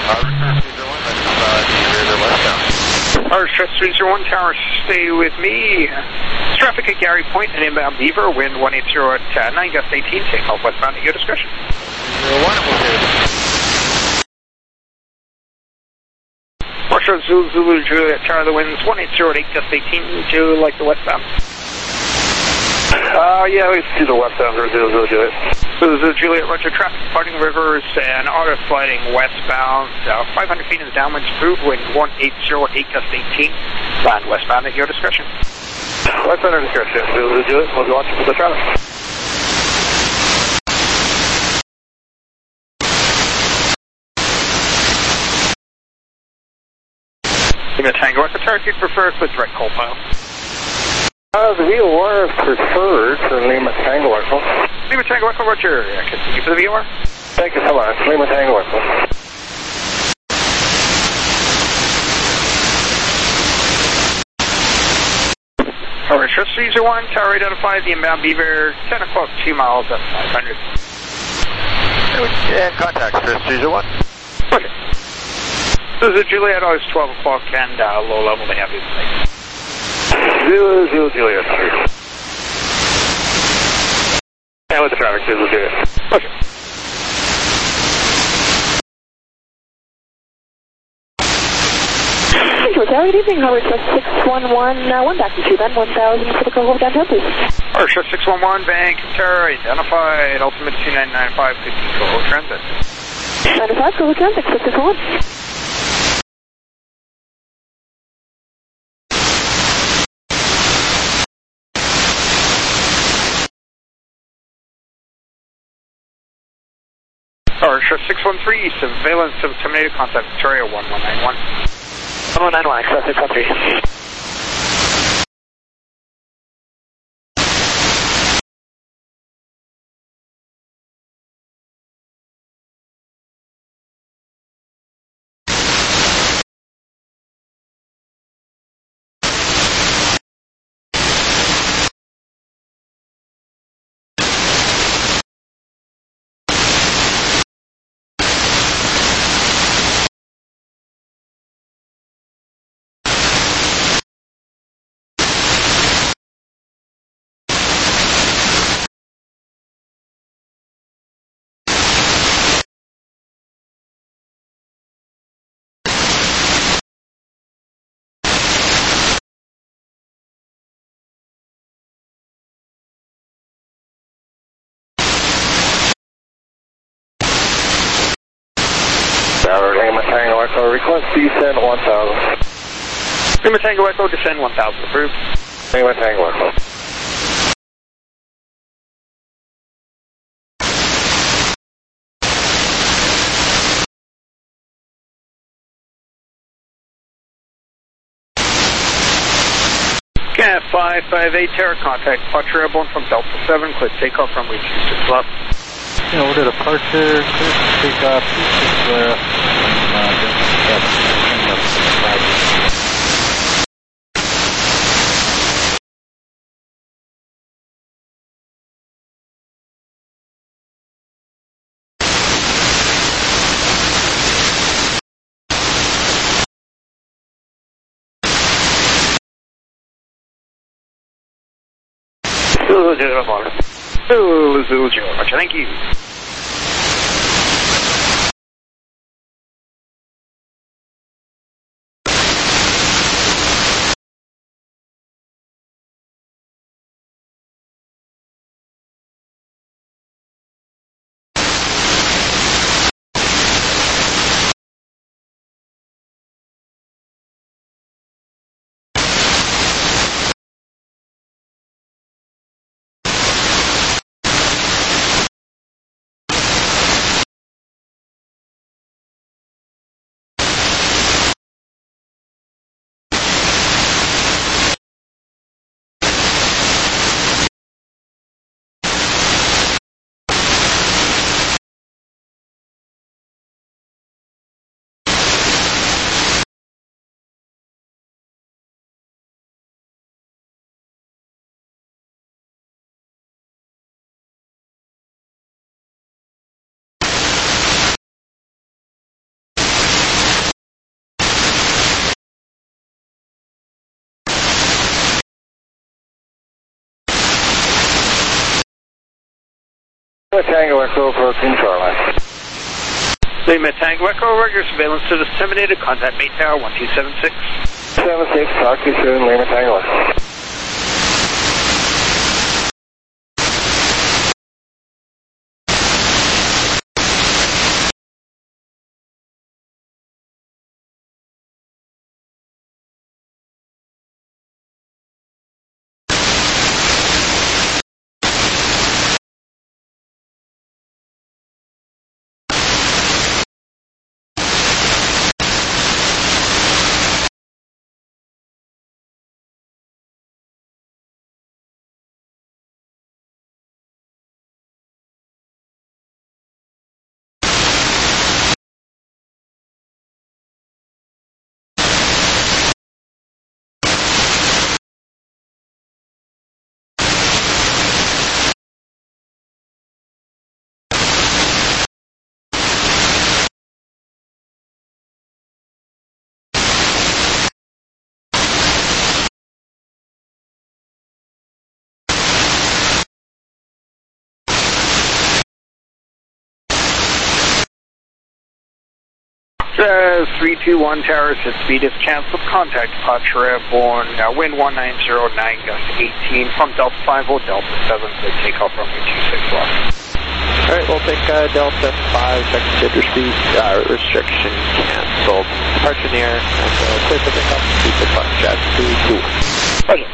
Our stress three zero one tower, stay with me. It's traffic at Gary Point and inbound Beaver, wind one eighty at uh, nine gust eighteen, take off westbound at your discretion. zero one, okay. Marshall Zulu Zulu Juliet Tower, the winds one eighty at eight gust eighteen, would you like the westbound? Uh, yeah, we see the westbound for Zulu Zulu Juliet. Zulu Zulu Juliet, roger, traffic departing rivers and auto sliding westbound, uh, five hundred feet in the downwinds, approved, wind one eighty at eight gust eighteen, land westbound at your discretion. Westbound at discretion, Zulu Zulu Juliet, we'll be watching for the traffic. Lima Tango, what's the target you prefer with direct call file? Uh, the V O R is preferred for Lima Tango Echo. Lima Tango Echo, roger. Continue for the V O R. Thank you so much. Lima Tango Echo. Alright, Stress three zero one, tower identified, the inbound Beaver, ten o'clock, two miles at five hundred. And contact, Stress three zero one. Okay. This is Juliet, always twelve o'clock and uh, low level, they have you tonight. Zulu Zulu Juliet. And with the traffic, Zulu Juliet. Okay. Good evening, Howard Stress six one one, uh, one back to two, then one thousand for the Coho downtown, please. Howard Stress six one one, Bank Terror, identified, ultimate two nine nine five, fifteen Coho Transit. nine five, Coho Transit, six six one. Howard Stress six one three, surveillance of terminated contact Victoria one one nine one. one one nine one, Express six one three. Lima Tango Echo, request descend one thousand. Lima Tango Echo, descend one thousand, approved. Lima Tango Echo. Cat five five eight, Terra contact, departure airborne from Delta seven, clear takeoff runway two six left. Yeah, order departure, clear take off, two six left, uh, Zulu Zulu Water. Zulu Zulu Zulu, thank you. Tango Echo approaching Shoreline. Lima Tango Echo, regular surveillance to disseminated. Contact Mate Tower one two seven six. seven six, talk to you soon, Lima Tango Echo. Uh, three two one Tower, set speed is canceled. Contact departure airborne. Uh, wind one nine zero nine, gust eighteen from Delta five or Delta seven. So take off runway two six left. Alright, we'll take uh, Delta five, second jitter speed, uh, restriction canceled. Departure in the air, and uh, clear for pickup, two six left, jet, three two one. Roger.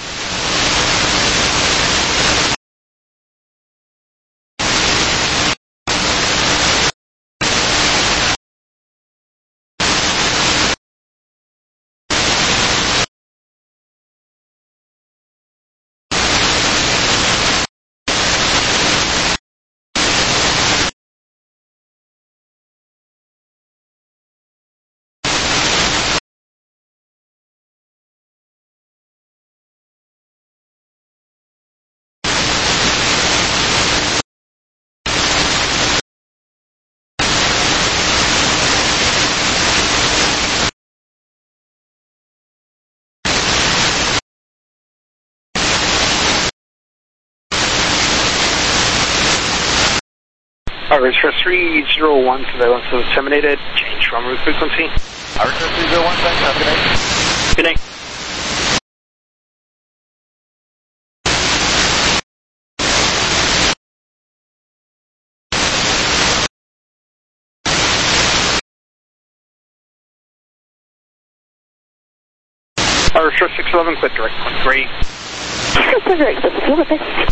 Average for three zero one, surveillance is disseminated. Change from route frequency. Average for three zero one, thanks, have a good night. Good night. Average for six eleven, quit direct one three. Super great, this is Lima.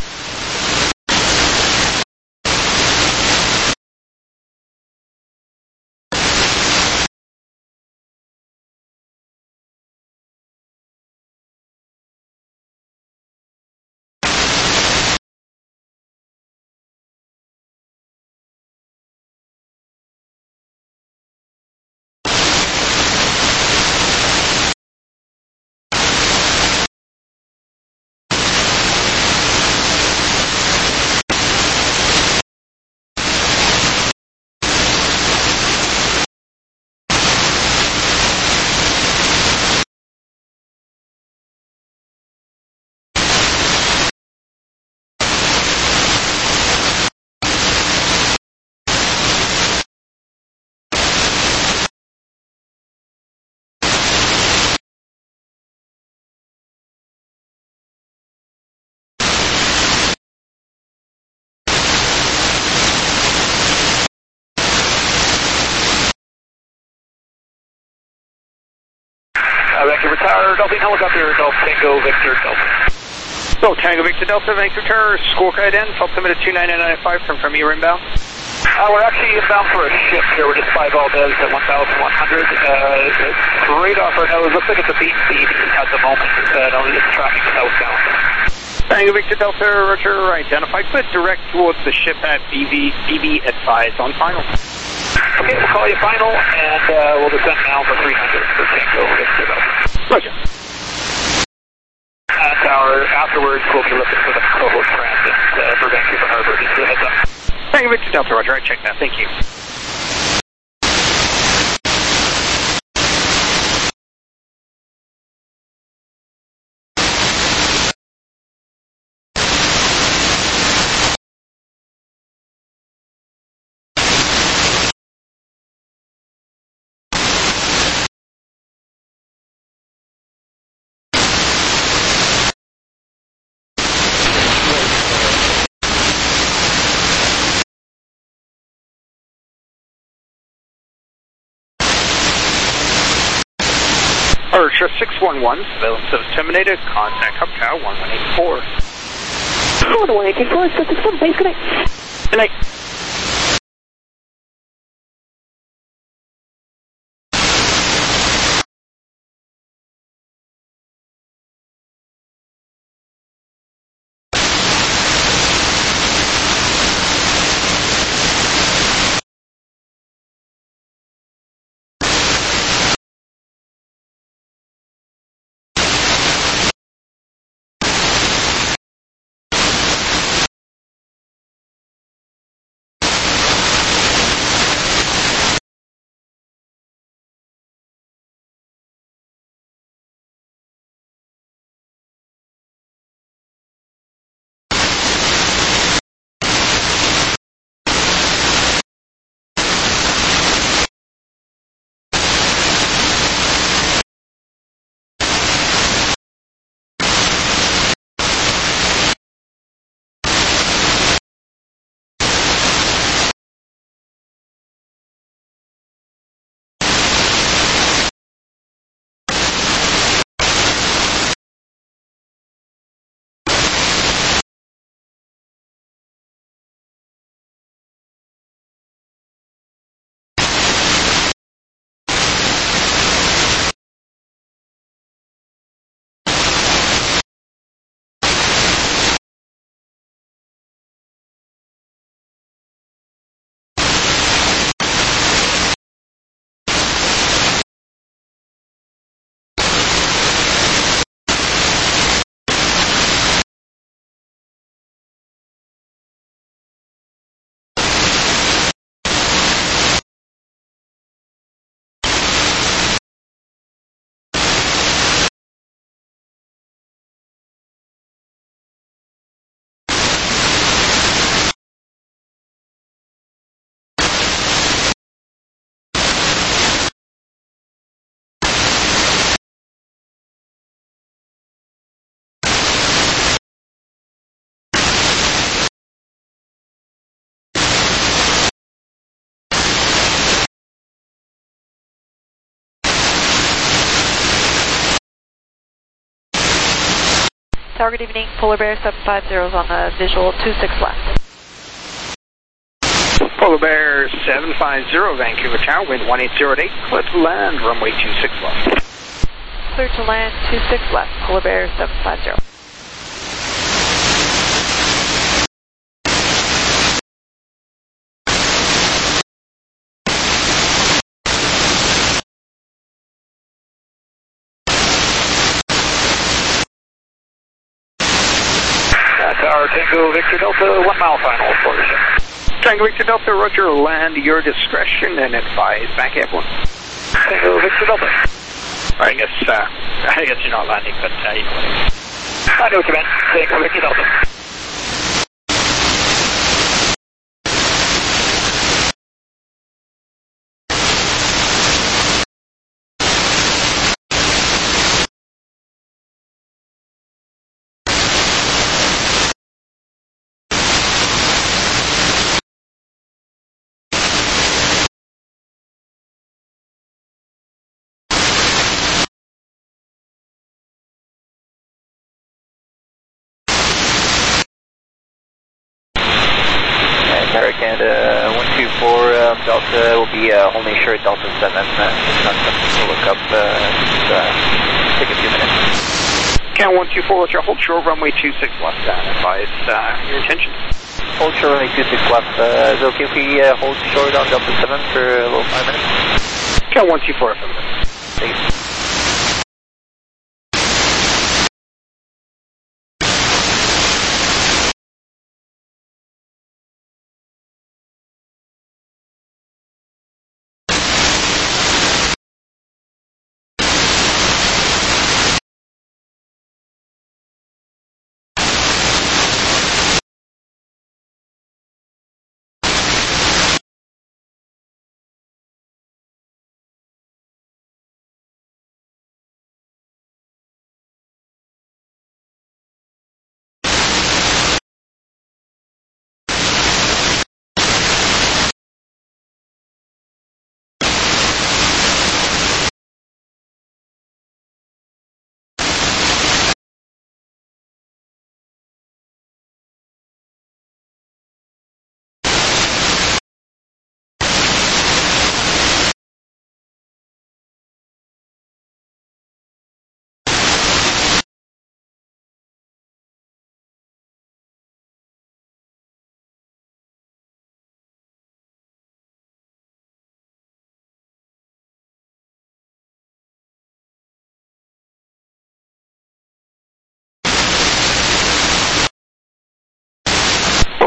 Vancouver Tower, Delta Helicopter, Delta Tango Victor Delta. So, Tango Victor Delta, Vancouver Tower, squawk ident, altimeter two nine nine five, confirm you're inbound. Uh, we're actually inbound for a shift here. We're just five all devs at one thousand one hundred. Uh, radar for nose, looks like it's a beat speed at the moment. Uh, no, it's tracking southbound. Tango Victor Delta, roger, identified, quit direct towards the ship at B V, B V advised on final. Okay, we'll call you final, and uh, we'll descend now for three hundred for Tango Victor Delta. Roger. Uh, tower, afterwards we'll be looking for the cohort transit uh, for Vancouver Harbor. Just a heads up. Tango Victor Delta, roger, I checked that, thank you. Archer six one one, surveillance service terminated, contact Hub Tower one one eight four. one eight four, six six one, base connect. Good night. Tower, good evening. Polar Bear seven five zero is on the visual two six left. Polar Bear seven five zero, Vancouver Tower, wind one eight zero eight, clear to land, runway two six left. Clear to land two six left, Polar Bear seven five zero. Tower Tango Victor Delta, one mile final for you. Tango Victor Delta, roger, land your discretion and advise back airborne. Tango Victor Delta. I guess, uh, I guess you're not landing, but uh, you know what I mean. I know what you meant. Tango Victor Delta. Canada one two four, um, Delta will be uh, only short Delta seven. Uh, it's not something to look up. Uh, just uh, take a few minutes. Count one two four, let's hold short, runway two six left, and advise uh, your intention. Hold short, runway two six left. Uh, is it okay if we uh, hold short on Delta seven for a little five minutes? Count one two four, affirmative. Thank you.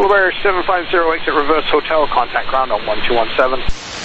Polar Bear seven five zero exit reverse hotel, contact ground on one two one seven.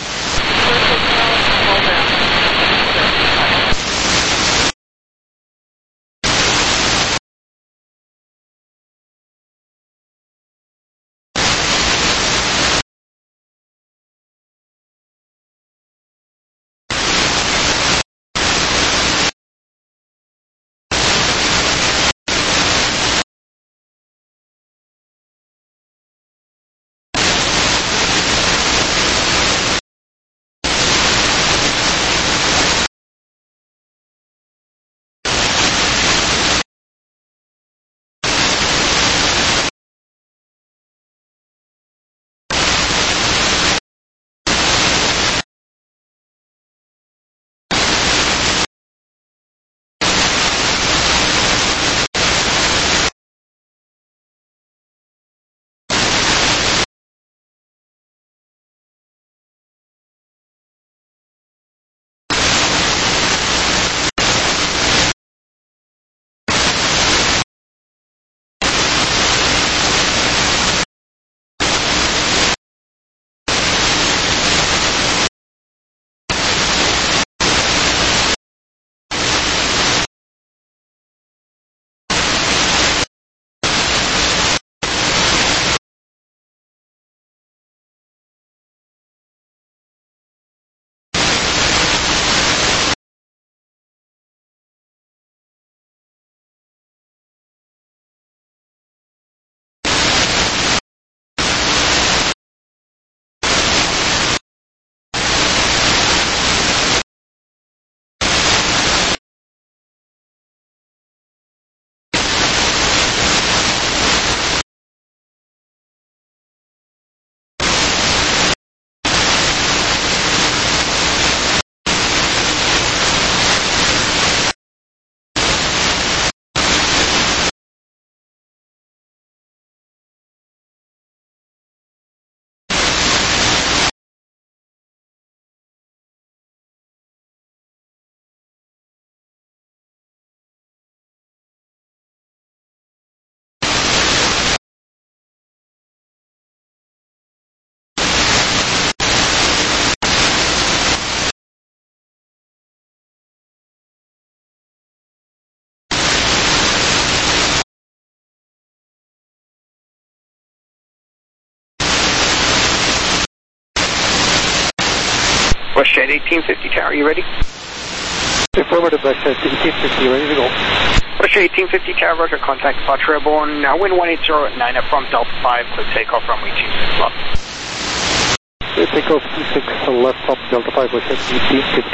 WestJet eighteen fifty tower, you ready? Affirmative, WestJet eighteen fifty, ready to go. WestJet eighteen fifty tower, roger, contact departure airborne. Now wind one eight zero at nine from Delta five, clear takeoff runway two six left. Clear takeoff two six left from Delta five, WestJet eighteen fifty.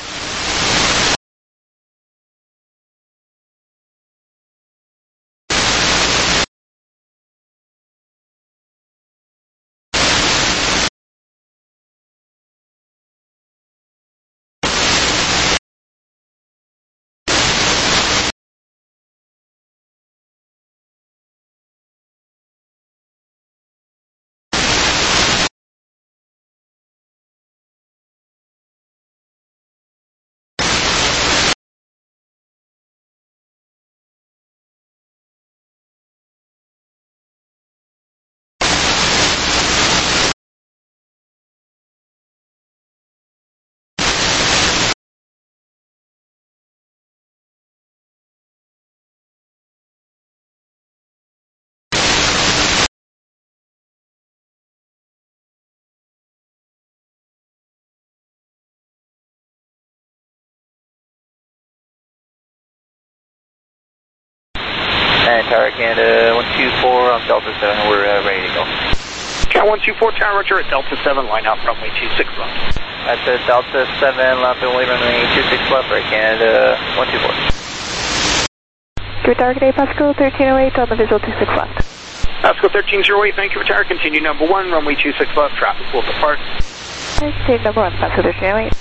And Tower Canada one two four on Delta seven, we're uh, ready to go. Cat one two four Tower, roger, at Delta seven, line out runway two six left. That's uh, Delta seven, left and runway two six left, right Canada one two four. Good target eight Pascal thirteen oh eight on the visual two six left. Pascal thirteen oh eight, thank you for tower, continue number one, runway two six left, traffic will depart. State number one, Pascal thirteen oh eight.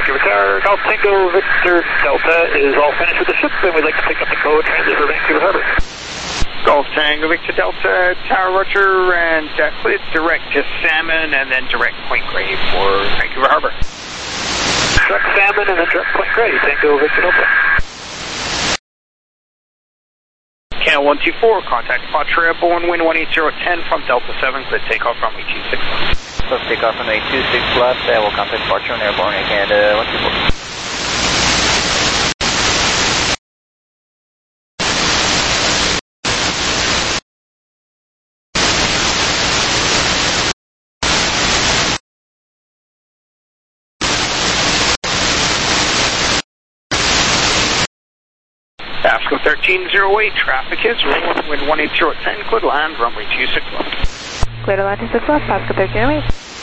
Vancouver Tower. Golf Tango Victor Delta is all finished with the ship, and we'd like to pick up the code transit for Vancouver Harbor. Golf Tango Victor Delta, Tower Roger, and uh, clear direct to Salmon, and then direct Point Grey for Vancouver Harbor. Direct Salmon, and then direct Point Grey, Tango Victor Delta. K L one two four, contact departure airborne, wind one eight zero ten from Delta seven, clear takeoff runway two six left. Let's take off runway two six left, and we'll contact departure on airborne in Canada one two four. Pasco thirteen oh eight, traffic is rolling, wind one eight zero ten, clear to land, runway two six left. Clear to land two six left, Pasco thirteen oh eight.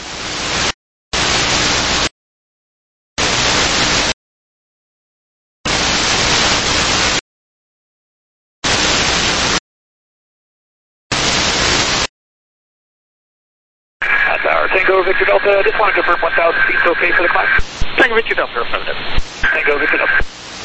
That's our Tango Victor Delta. Just want to confirm one thousand feet is okay for the climb. Tango Victor Delta, affirmative. Tango Victor Delta.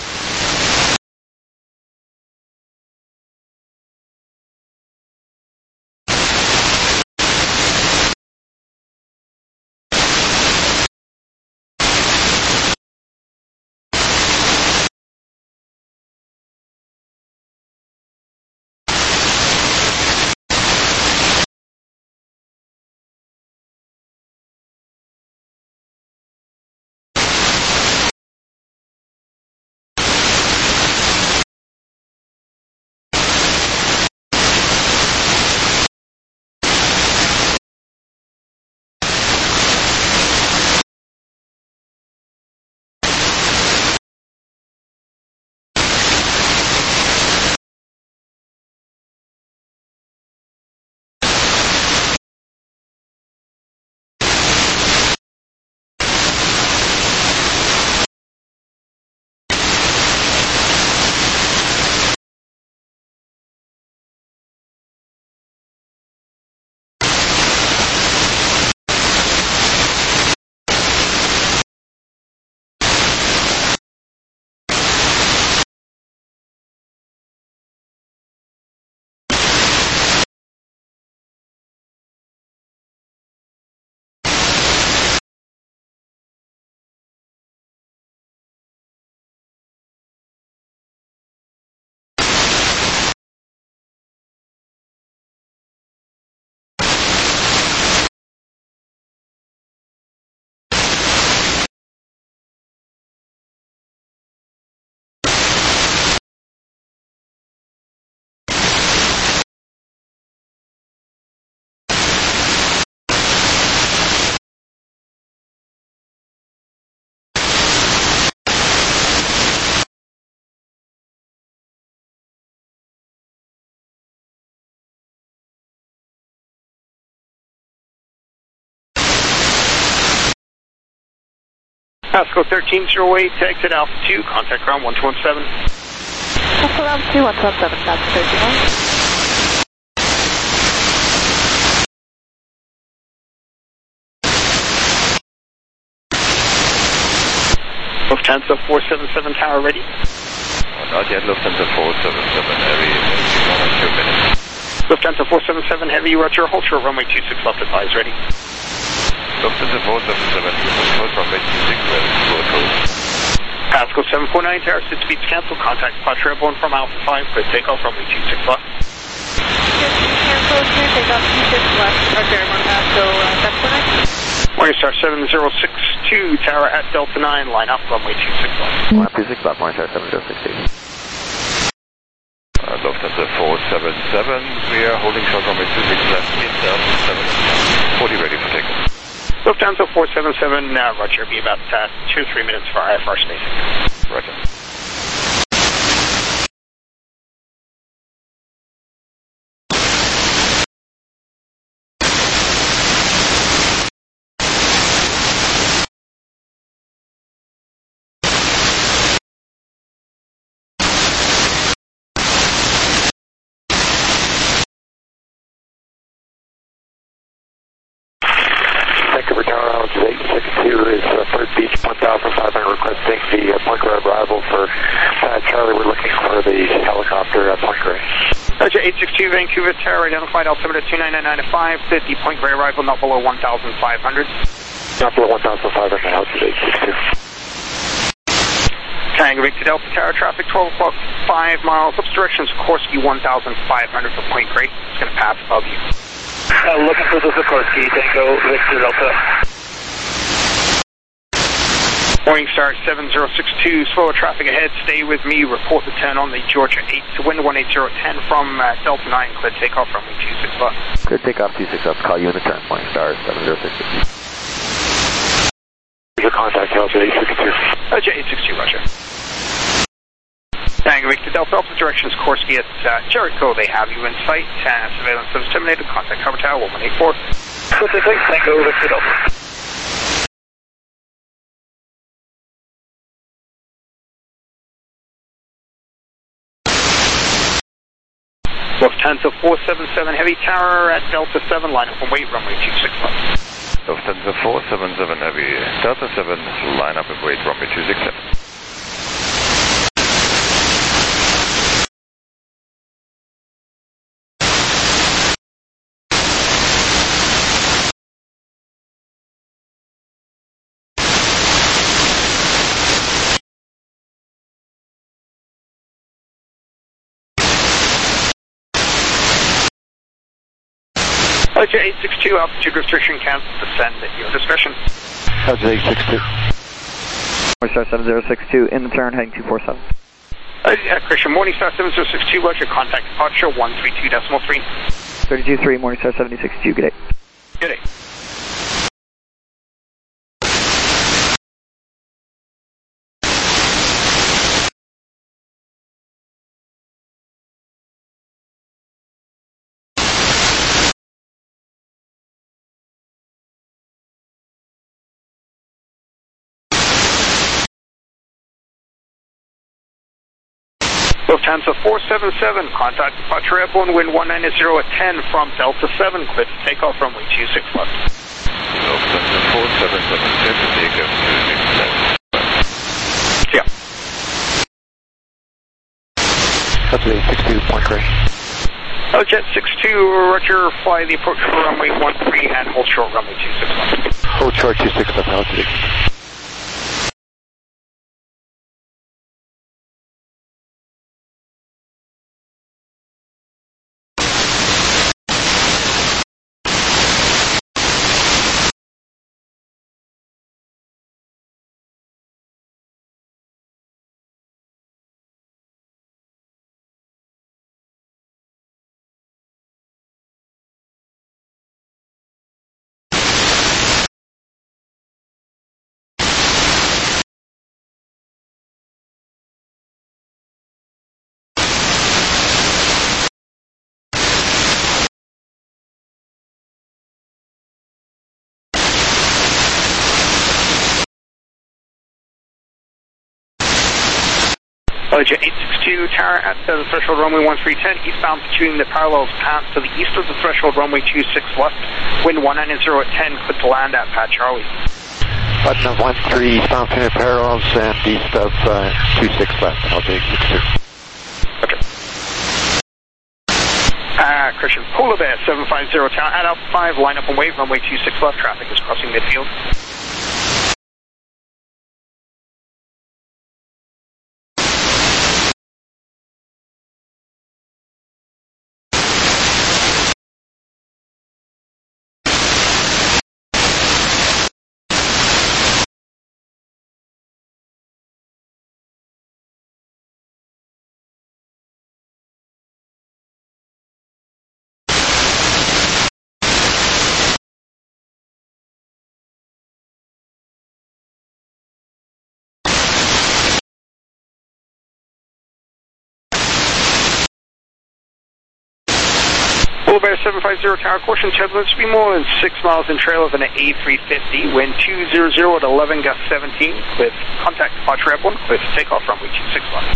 Pasco thirteen oh eight, exit Alpha two, contact ground one two one seven. Pasco ground two one two one seven, Pasco thirteen oh eight. Lufthansa four seven seven, tower ready. Oh, not yet, Lufthansa four seven seven, heavy, one or two minutes. Lufthansa four seven seven, heavy, roger, hold short, runway two six left, advise, ready. Lufthansa four seven seven, hold runway two six left, full code. Pasco seven four nine, tower, sit speeds cancel, contact departure airborne from Alpha five, clear takeoff, runway two six left. Cancel, clear takeoff, two six left, roger, airborne Pasco, uh, seven four nine. Morningstar seven zero six two, tower at Delta nine, line up, runway two six left. one two six left, Morningstar seven zero six two. Uh, Lufthansa four seven seven, we are holding short runway two six left, in Delta seven, forty ready for takeoff. Lufthansa four seven seven, uh, roger, be about uh, two three minutes for I F R space. Roger. Vancouver Tower, Islands eight six two is uh, third beach, one thousand five hundred the uh, Point Grey arrival for uh, Charlie. We're looking for the helicopter at Point Grey. Roger, eight six two Vancouver Tower, identified altimeter two nine nine nine five, fifty Point Grey arrival, not below one thousand five hundred. Not below one thousand five hundred, altitude eight six two. Tango Victor Delta Tower, traffic twelve o'clock, five miles, ups directions, Sikorsky one thousand five hundred for Point Grey. It's going to pass above you. Uh, looking for the Sikorsky, Tango Victor Delta. Morningstar seven zero six two, slower traffic ahead, stay with me, report the turn on the Georgia eight to wind one eight zero ten from uh, Delta nine, clear takeoff runway two six left. Clear takeoff two six left, call you in the turn, Morningstar seven zero six two. Your contact, Roger eight six two. Roger eight six two, Roger. Tango Victor Delta, opposite directions, Sikorsky at uh, Jericho, they have you in sight, uh, surveillance service terminated, contact cover tower one one eight four. Pacific, Tango Victor Delta. Lufthansa four seven seven Heavy Tower at Delta seven, line up and wait, runway two six left. Lufthansa four seven seven Heavy, Delta seven, line up and wait, runway two six seven. Roger eight six two, altitude restriction cancel, descend at your discretion. Roger eight six two. Morningstar seven zero six two, in the turn, heading two four seven. Uh, yeah, Christian, Morningstar seven zero six two, Roger, contact departure one three two decimal three. thirty-two three, Morningstar seventy six two, good day. Good day. Lufthansa four seven seven, contact departure airborne, wind one nine zero at ten from Delta seven, clear to takeoff runway two six left. Lufthansa four seven seven, clear to takeoff two six left. Yeah. That's eight six two, Point Grey. Oh, Jet six two, Roger, fly the approach for runway one three and hold short runway two six left. Hold short two six left, altitude. Roger eight six two, tower at the threshold runway one three ten, eastbound between the parallels path to the east of the threshold runway two six left, wind one nine zero at ten, clear to land at Pat Charlie. Button of one three, eastbound between the parallels and east of uh, two six left, altitude eight six two. Okay. Ah, uh, Christian, Polar Bear seven five zero, tower at Alpha five, line up and wait, runway two six left, traffic is crossing midfield. Polar Bear seven five zero, tower, caution, turbulence be more than six miles in trail of an A three fifty, wind two zero zero at eleven, gust seventeen, clear, contact departure airborne, clear to takeoff runway two six left.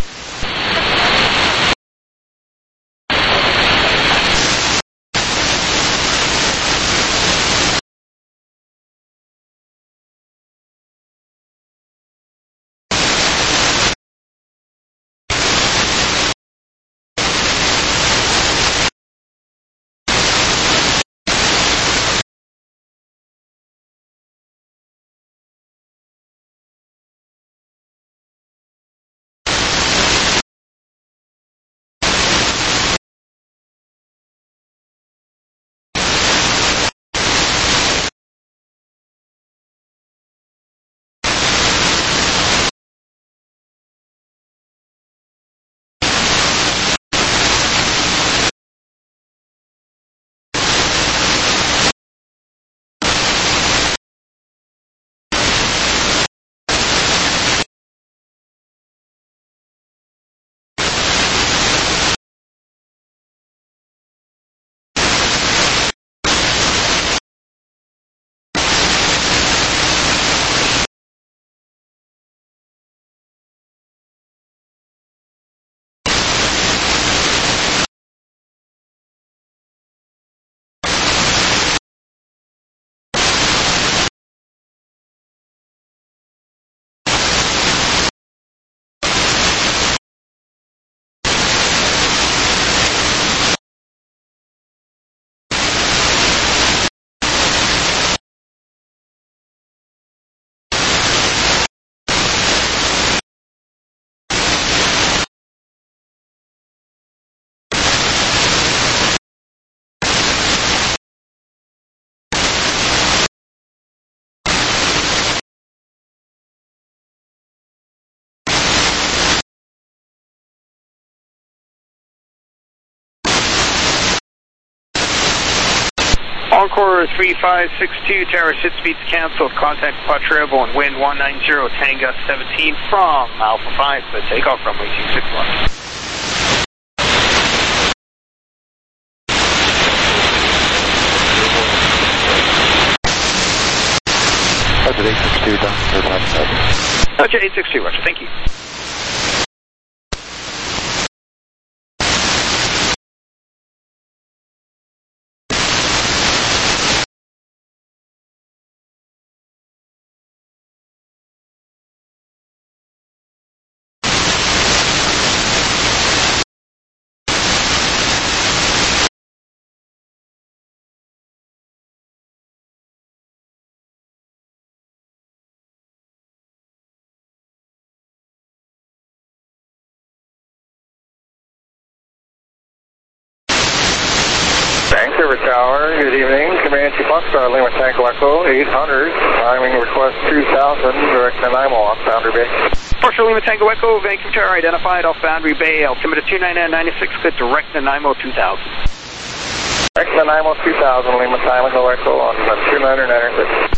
Encore three five six two, tower sit speeds canceled. Contact Departure Airborne, wind one nine zero, Tango seventeen from Alpha five, but takeoff runway two six left. Roger, eight six two, down to left side. Roger, eight six two, Roger, thank you. Vancouver Tower, good evening. Comanche Foxtrot, Lima Tango Echo, eight hundred. Timing request two thousand, direct to Nanaimo off Boundary Bay. Partial Lima Tango Echo, Vancouver Tower identified off Boundary Bay, altimeter two nine nine ninety-six, good direct to Nanaimo two thousand. Direct to Nanaimo two thousand, Lima Tango Echo on two nine nine ninety-six.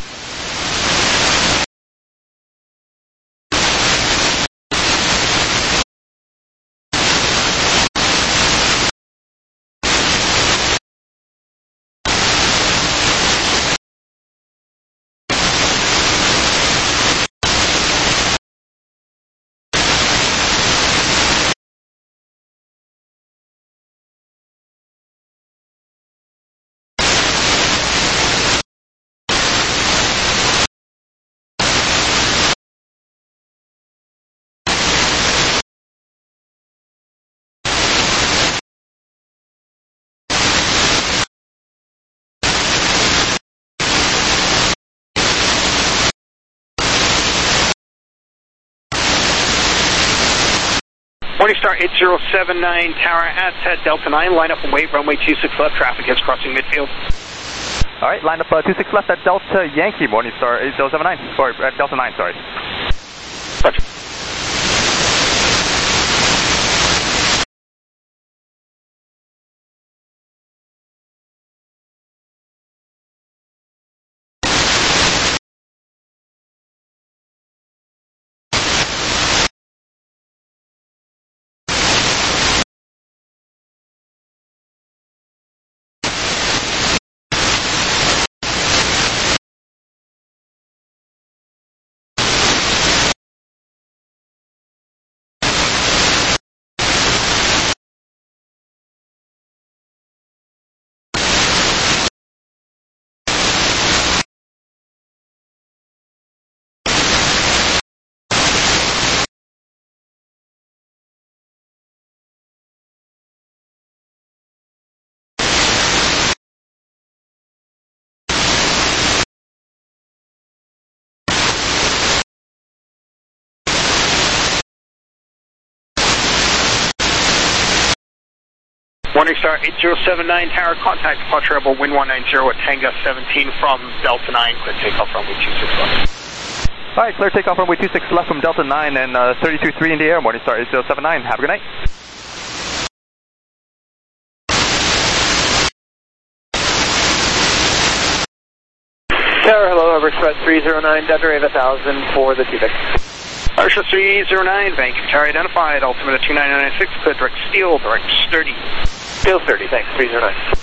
Morningstar eight zero seven nine, tower at set, Delta nine, line up and wait, runway two six left, traffic is crossing midfield. All right, line up uh, two six left at Delta Yankee, Morningstar eight zero seven nine, sorry, at Delta nine, sorry. Roger. Morningstar eight zero seven nine, tower contact Departure Airborne, wind one nine zero at Tango seventeen from Delta nine, clear takeoff runway two six left. All right, clear takeoff runway two six left from Delta nine and uh, thirty-two three in the air, Morningstar eight zero seven nine, have a good night. Tower, hello, over Express three zero nine, Delta Rave one thousand for the T V I C. Archer three zero nine, Vancouver Tower identified, altimeter two nine nine six, clear direct steel, direct sturdy. Steel thirty, thanks, three zero nine.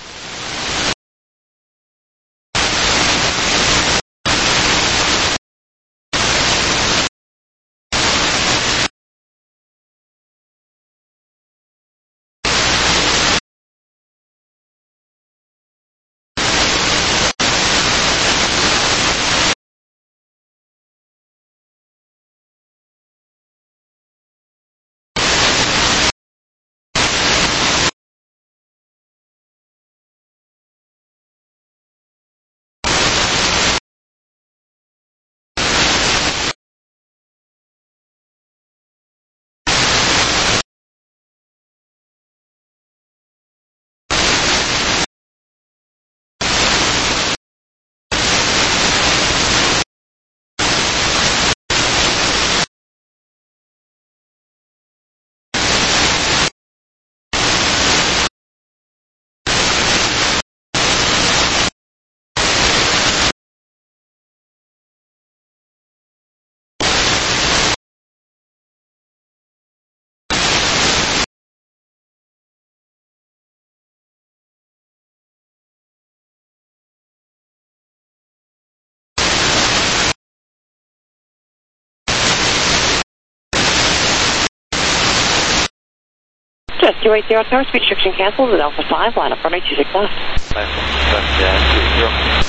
Just two eight zero tower, speed restriction canceled at Alpha five, line up runway two six left. Left, left, yeah, two zero.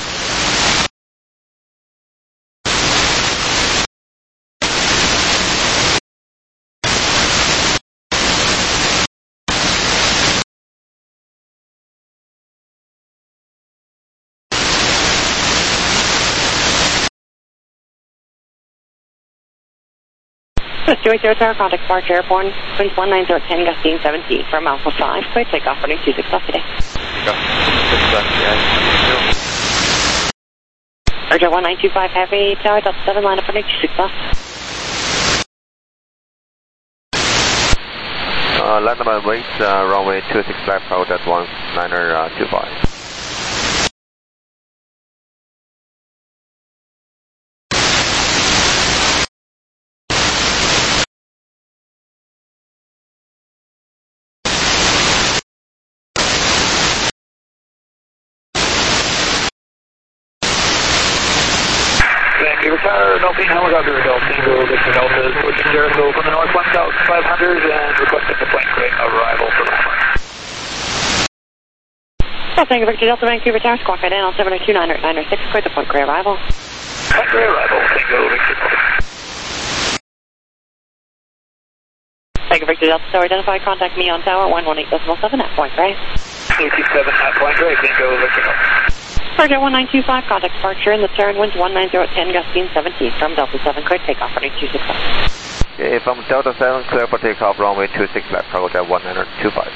two eight zero tower, contact departure airborne, winds one nine zero ten, gusting seventeen from Alpha five, clear takeoff running two six left today. six left, yeah, Roger, one nine two five heavy, tower, Delta seven, line up running two six left. Uh, land by wait, uh, runway two six left, hold at one niner uh, two five. Vancouver Tower, Delphine, Hammer, Doctor Delphine, go Victor Delta, approaching Jericho from the north one thousand five hundred and requesting the plane crate arrival for landmark. Well, thank you, Victor Delta, Vancouver Tower, squawk I D on seven oh two nine nine six, clear the point crate arrival. Point crate arrival, Tango Victor Delta. Thank you, Victor Delta, so identify, contact me on tower one one eight decimal seven at point crate. two two seven at point crate, Tango Victor Delta. Roger, one nine two five, contact departure in the turn, winds one nine zero ten, gusting seventeen from Delta seven, clear takeoff running two six left. Okay, from Delta seven, clear for takeoff, runway two six left, hold at one niner two five.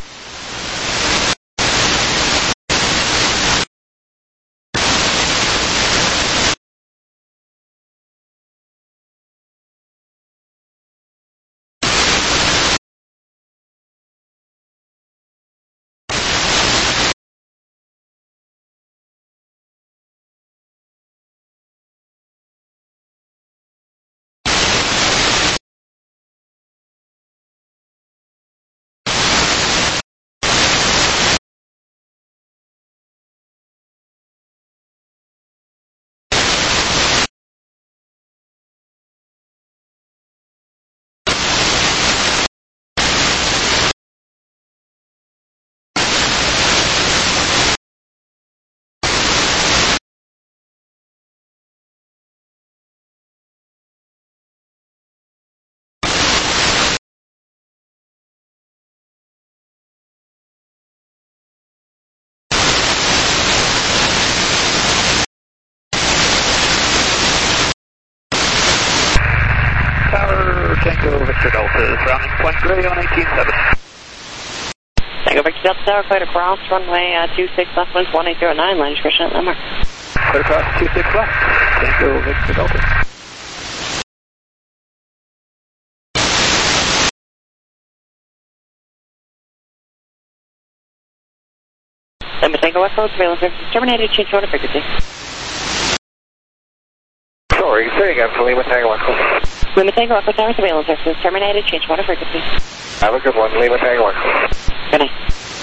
Tango Victor Delta, surrounding Point Grey on eighteen seven. Tango Victor Delta Tower, cleared across, runway uh, two six left, winds one eight zero nine, line discretion at landmark. Cleared across two six left, Tango Victor Delta. Lima Tango West Road, surveillance services terminated, change order frequency. Sorry, say again for Lima Tango Echo. Lima Tango Echo Tower, surveillance services terminated, change order frequency. Have a good one, Lima Tango Echo. Good night.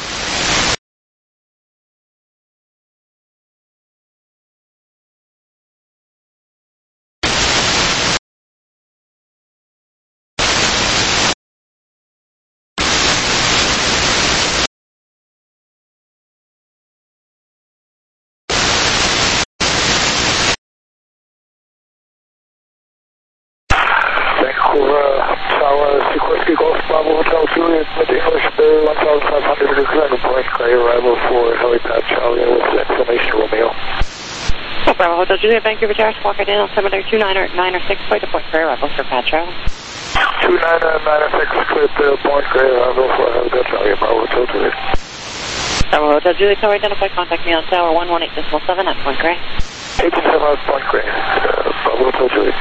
Sikorsky Golf Bravo Hotel Juliet with English Bay one thousand five hundred is landing point. Gray arrival for helipad Charlie with exclamation Romeo. Oh, Bravo Hotel Juliet, Vancouver Tower, squawk I D on seven oh two nine nine six, clear to point Gray arrival for pad travel. two nine nine six, clear to point Gray arrival for helipad Charlie, Bravo Hotel Juliet. Bravo Hotel Juliet, Tower, identify, contact me on tower one one eight decimal seven at point Gray. eighteen seven at point Gray, uh, Bravo Hotel Juliet.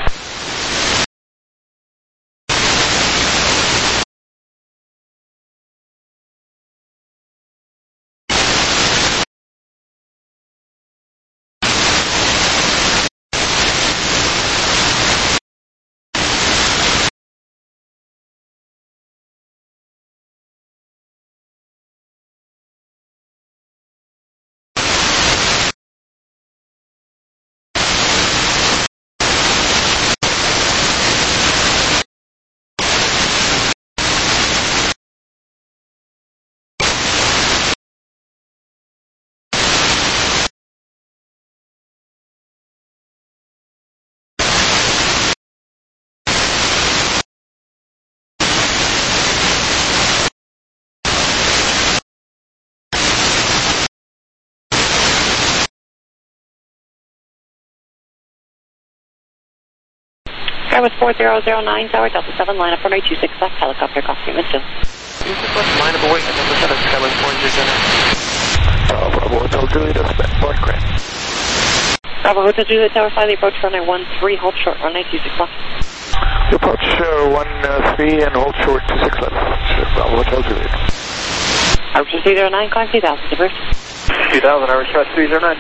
That was four zero zero nine, Tower Delta seven, line up runway two six left, helicopter costume is still. two six left, line up away, Delta seven, Skyway four zero zero nine. Bravo Hotel Juliet, expect board crash. Bravo Hotel Juliet, Tower five, the approach runway one three, hold short, runway two six left. The approach uh, one three and hold short two six left. Bravo Hotel Juliet. Approach three zero nine, climb two thousand, diverse. two thousand, Irish West three zero nine.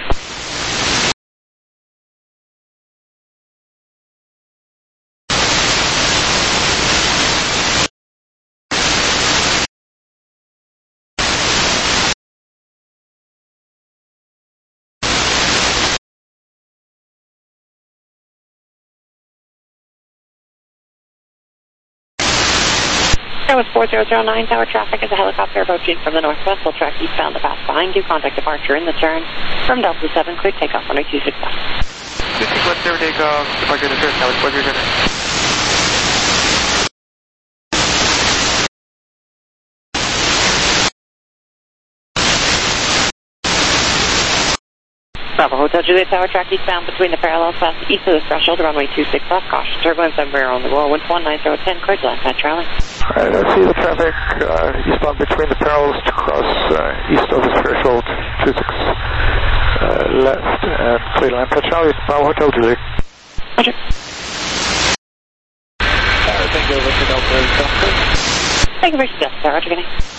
That was four zero zero nine, Tower traffic is a helicopter approaching from the northwest. Will track eastbound to pass behind you. Contact departure in the turn from Delta seven. Clear takeoff, runway two six left. two six left, clear takeoff, departure in the turn, Tower four zero zero nine. Bravo Hotel Juliet, Tower track eastbound between the parallels past east of the threshold, runway two six left. Caution, turbulence everywhere on the roll. Winds one nine zero ten, clear to left side trailing. Alright, I see the traffic uh, eastbound between the parallels to cross uh, east of the threshold, two six uh, left, and clear line for Charlie, Bravo Hotel Juliet. Roger. Tower, thank you, over to Delta seven. Thank you very much, Delta, Roger, good night.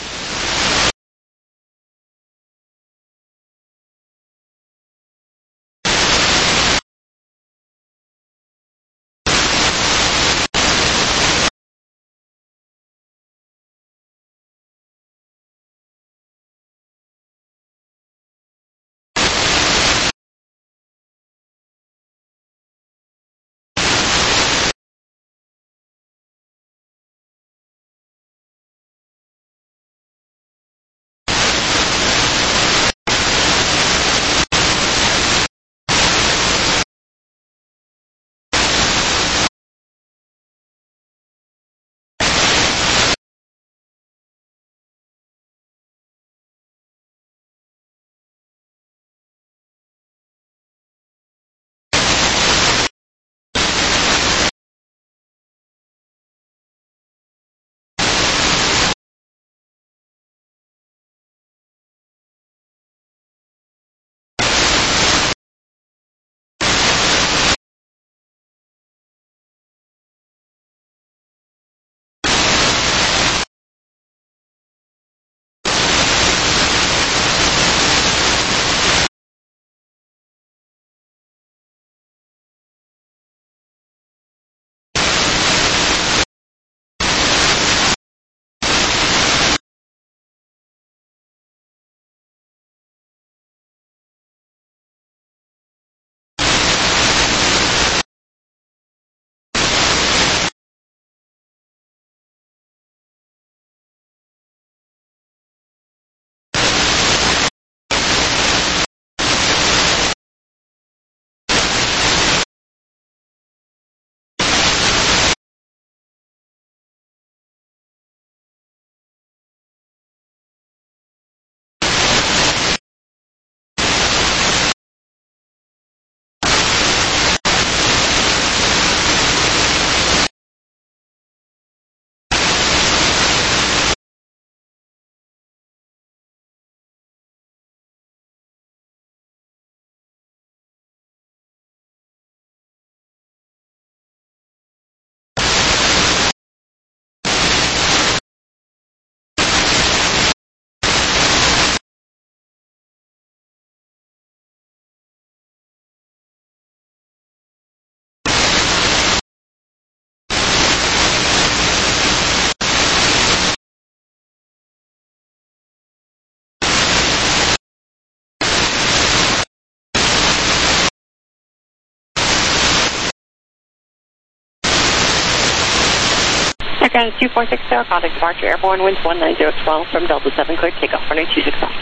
Aircraft two four six zero, contact departure, airborne, winds one nine zero twelve from Delta seven, clear takeoff, runway two six five.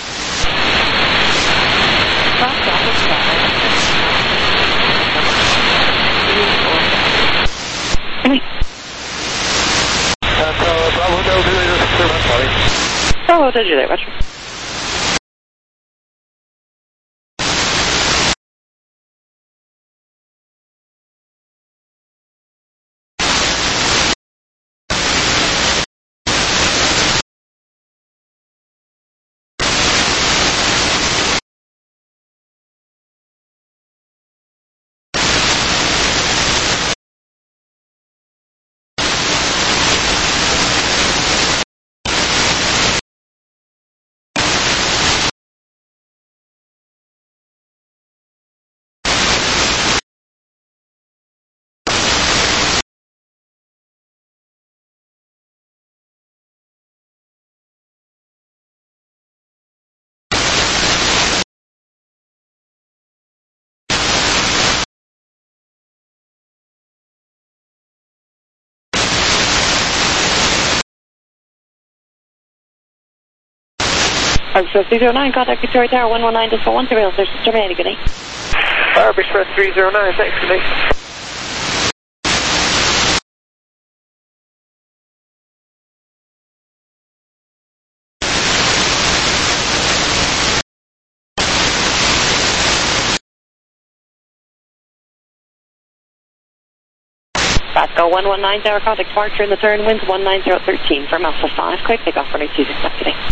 Bravo Hotel Juliet, Bravo Hotel Juliet, Roger. Express three zero nine, contact Victoria Tower one one nine decimal one, surveillance station terminated, good night. Arab Express three zero nine, thanks, good night. Vasco one one nine, tower contact departure in the turn, winds one nine zero thirteen from Alpha five, clear takeoff runway two six left today.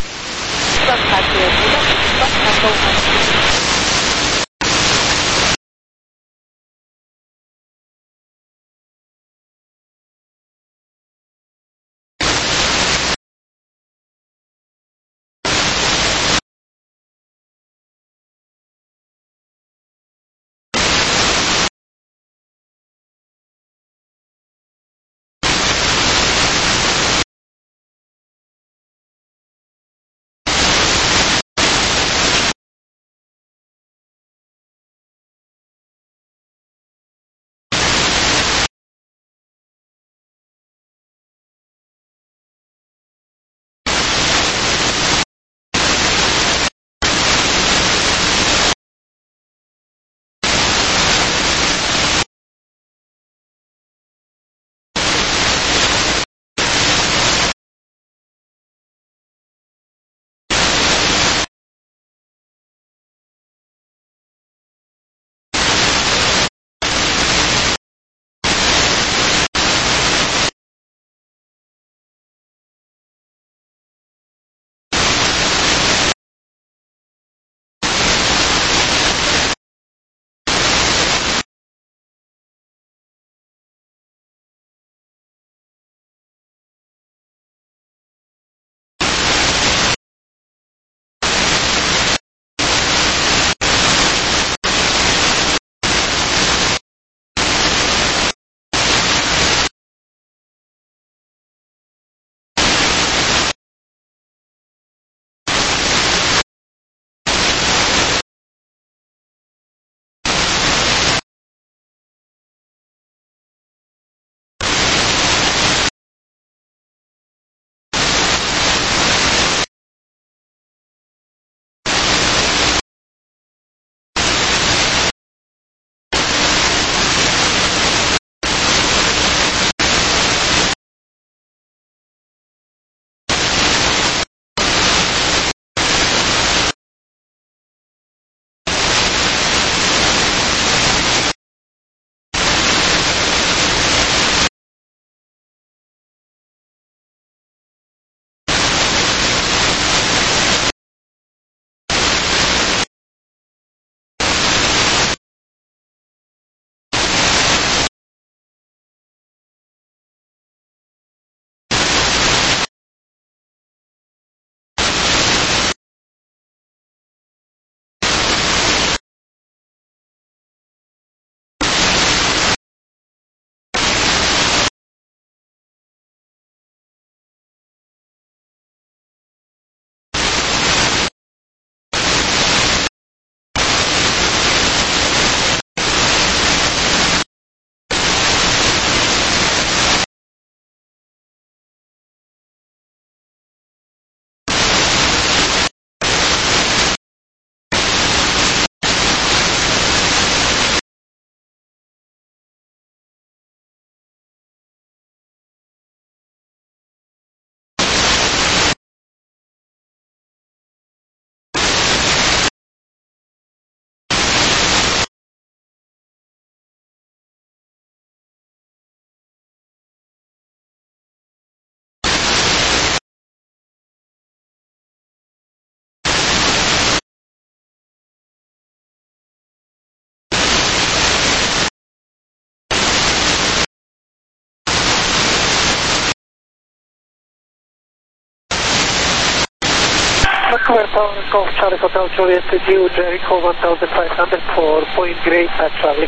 Clear Tower, Golf Charlie Hotel Juliet to you, Jericho one thousand five hundred for Point Grey, Pat Charlie.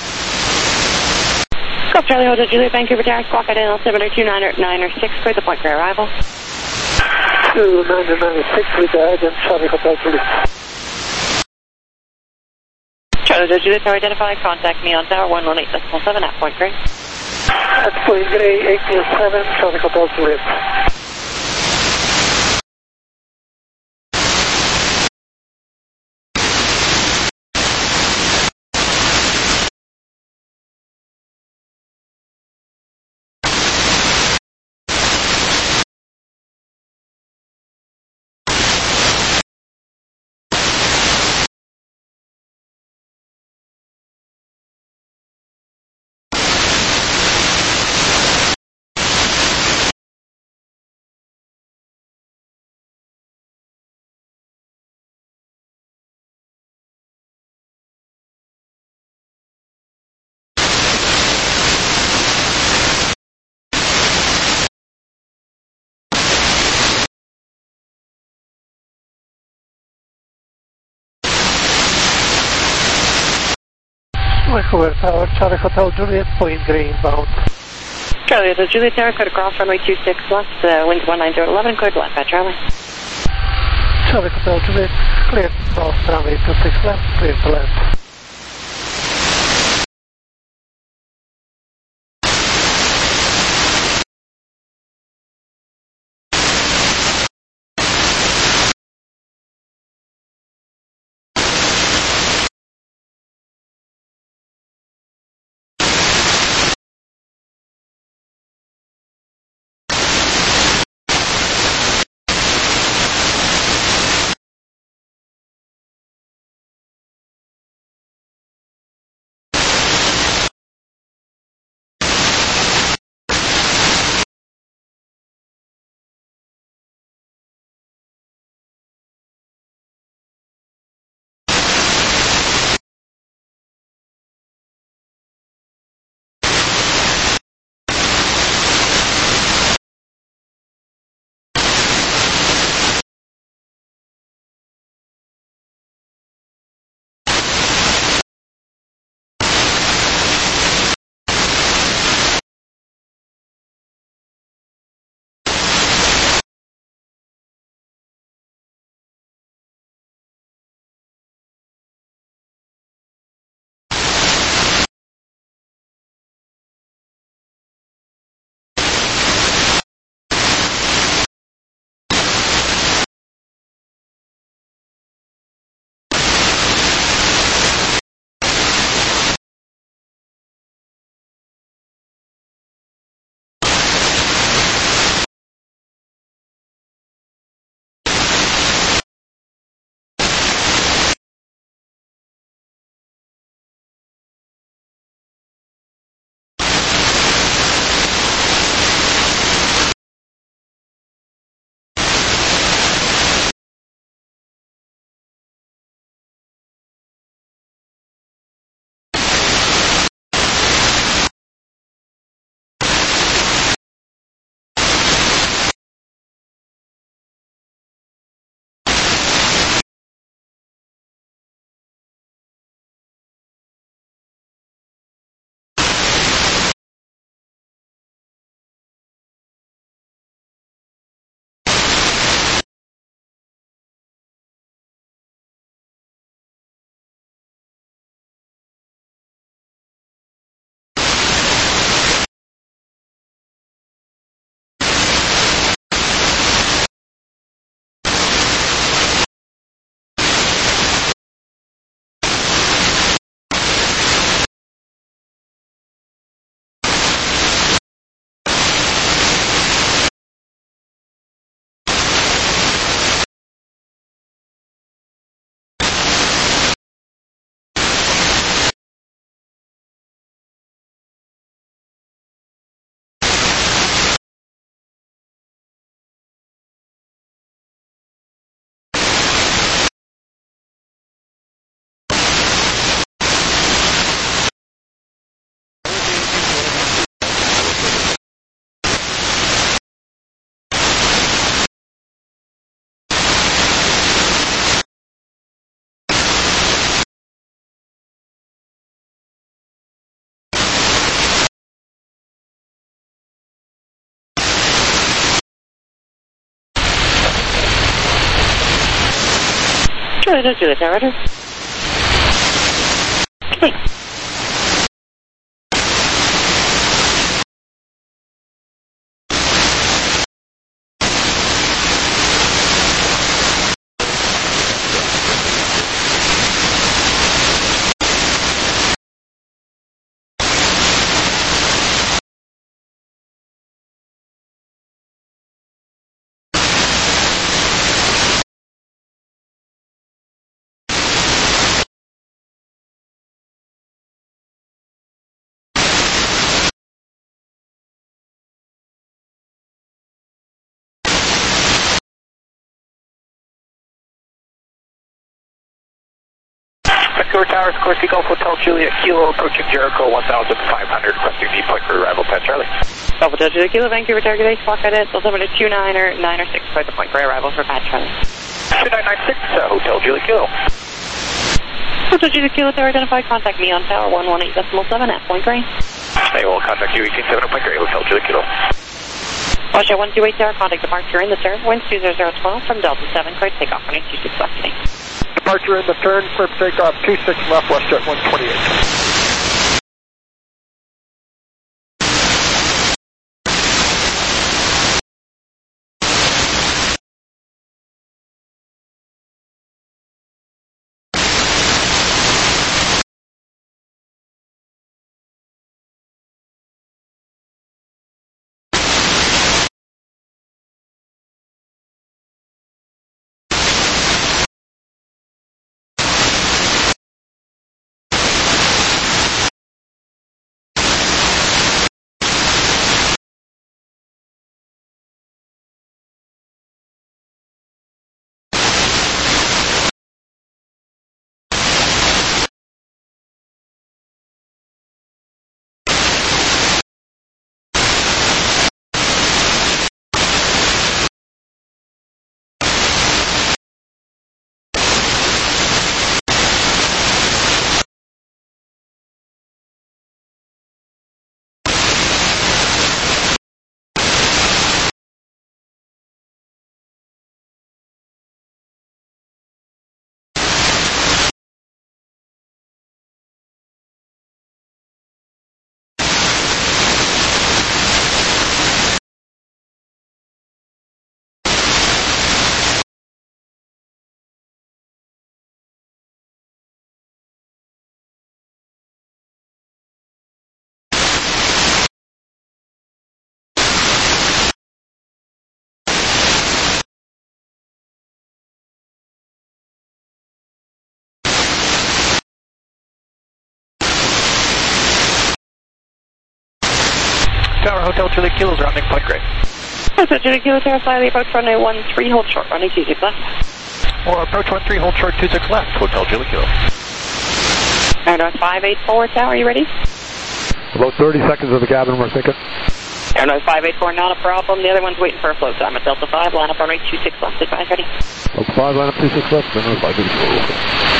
Golf Charlie Hotel Juliet, Vancouver Tower, squawk at N L seven two nine nine six, clear the Point Grey arrival. two nine nine six with the agent, Charlie Hotel Juliet. Charlie Hotel Juliet, Tower identified, contact me on Tower one one eight decimal seven at Point Grey. At Point Grey, eight seven, Charlie Hotel Juliet. Vancouver Tower, Charlie Hotel Juliet, point green bound. Charlie Hotel Juliet Tower, code across runway two six left, uh, winds one nine zero eleven, code left at Charlie. Charlie Hotel Juliet, clear cross runway two six left, clear to land. Charlie Hotel Juliet Tower, roger. Okay. Vancouver Towers, Corsi Golf Hotel Juliet Kilo, approaching Jericho one thousand five hundred, requesting depoint for arrival, Pat Charlie. Golf Hotel Juliet Kilo, Vancouver Target Base, squawk identity, altimeter two nine or nine or six, point the point for arrival for Pat Charlie. two nine nine six, uh, Hotel Juliet Kilo. Hotel Juliet Kilo Tower, identify, contact me on tower one one eight decimal seven at Point Grey. Hey, we'll contact you eighteen seven at Point Grey, Hotel Juliet Kilo. Russia one two eight Tower, contact departure in the turn, winds two zero zero twelve from Delta seven, clear takeoff, runway two six left today. Departure in the turn, clear takeoff, two six left, WestJet one twenty-eight. Tower, Hotel Juliet Kilo's rounding Point Grey. Hotel Juliet Kilo Tower, slightly approach runway one three, hold short, runway two six left. Or approach one three, hold short two six left, Hotel Juliet Kilo. Airnoise five eight four, Tower, you ready? About thirty seconds of the cabin, we're thinking. Airnoise five eight four, not a problem. The other one's waiting for a float time at Delta five, line up runway two six left, advise ready. Delta five, line up two six left, then five eight four.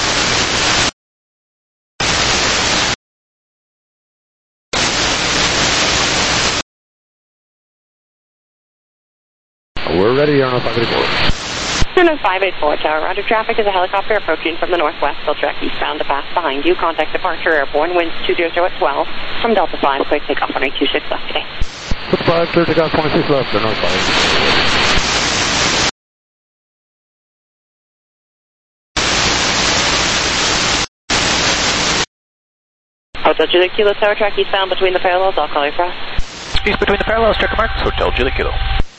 We're ready, Airnoise five eight four. Airnoise five eight four, Tower, roger. Traffic is a helicopter approaching from the northwest. They'll track eastbound to pass behind you. Contact departure airborne, winds two zero zero at twelve. From Delta five, clear takeoff, runway two six left today. Delta five, clear takeoff, twenty-six left, Airnoise five. Hotel Juliet Kilo Tower, track eastbound between the parallels. I'll call you across. East between the parallels, check marks, Hotel Juliet Kilo.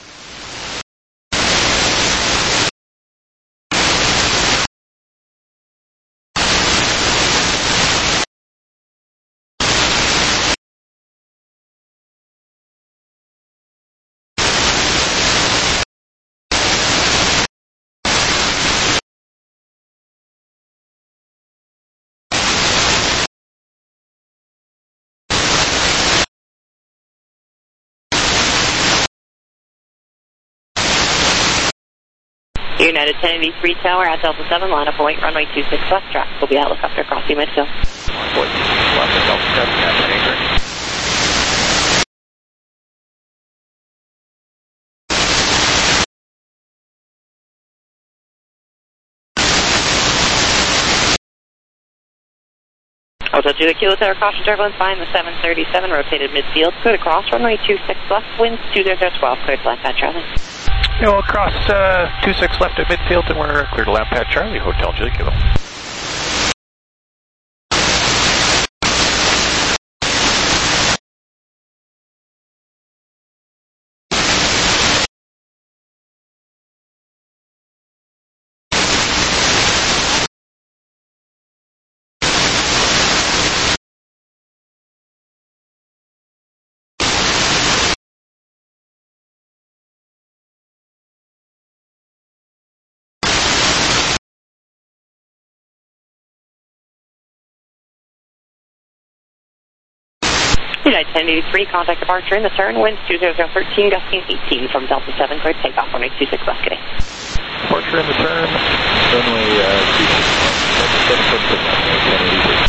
United ten eighty-three Tower at Delta seven, line up await runway two six left, traffic will be a helicopter crossing midfield. Left at Delta seven, at anchor. Hotel Juliet Kilo Tower, caution turbulence behind the seven thirty-seven, rotated midfield, cleared across runway two six left, winds two zero zero twelve, cleared to Lampad Charlie. Yeah, we'll cross uh, two six left at midfield and we're clear to Lampad Charlie, Hotel Juliet Kilo. United ten eighty-three, contact departure in the turn, winds two zero zero thirteen, gusting eighteen from Delta seven, clear takeoff, runway two six left today. Departure in the turn, runway uh, two six left. seven foot six, one eighty-three.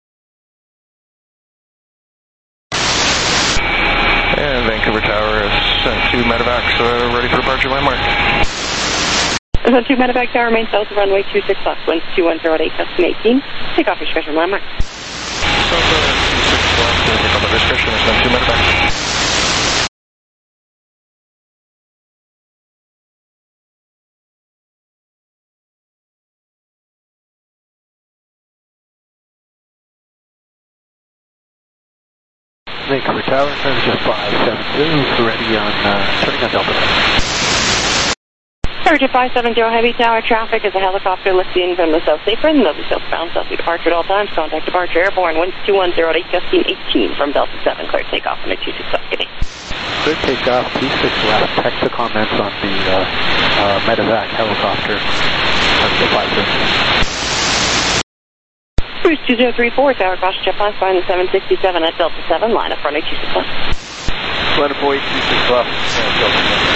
And Vancouver Tower is uh, two medevacs uh, ready for departure landmark. So two medevac tower, remain south of runway two six left, winds two one zero at eight, gusting eighteen. Take off your scheduled landmark. South uh, two six left, uh, take off at discretion, ascend two medevacs. Vancouver Tower, Surge five seven zero, ready on, uh, turning on Delta. Surge five seven zero, heavy tower traffic is a helicopter lifting from the south apron. They'll be southbound, southly departure at all times. Contact departure airborne, winds two one zero at eight, gusting eighteen from Delta seven. Clear takeoff on the two six left. Good day. Clear takeoff, two six left. Text the comments on the uh, uh, medevac helicopter. That's five seven. Cruise two zero three four, tower caution jet pass behind the seven sixty-seven at Delta seven, line up runway two six left. Line up runway two six left, Delta seven.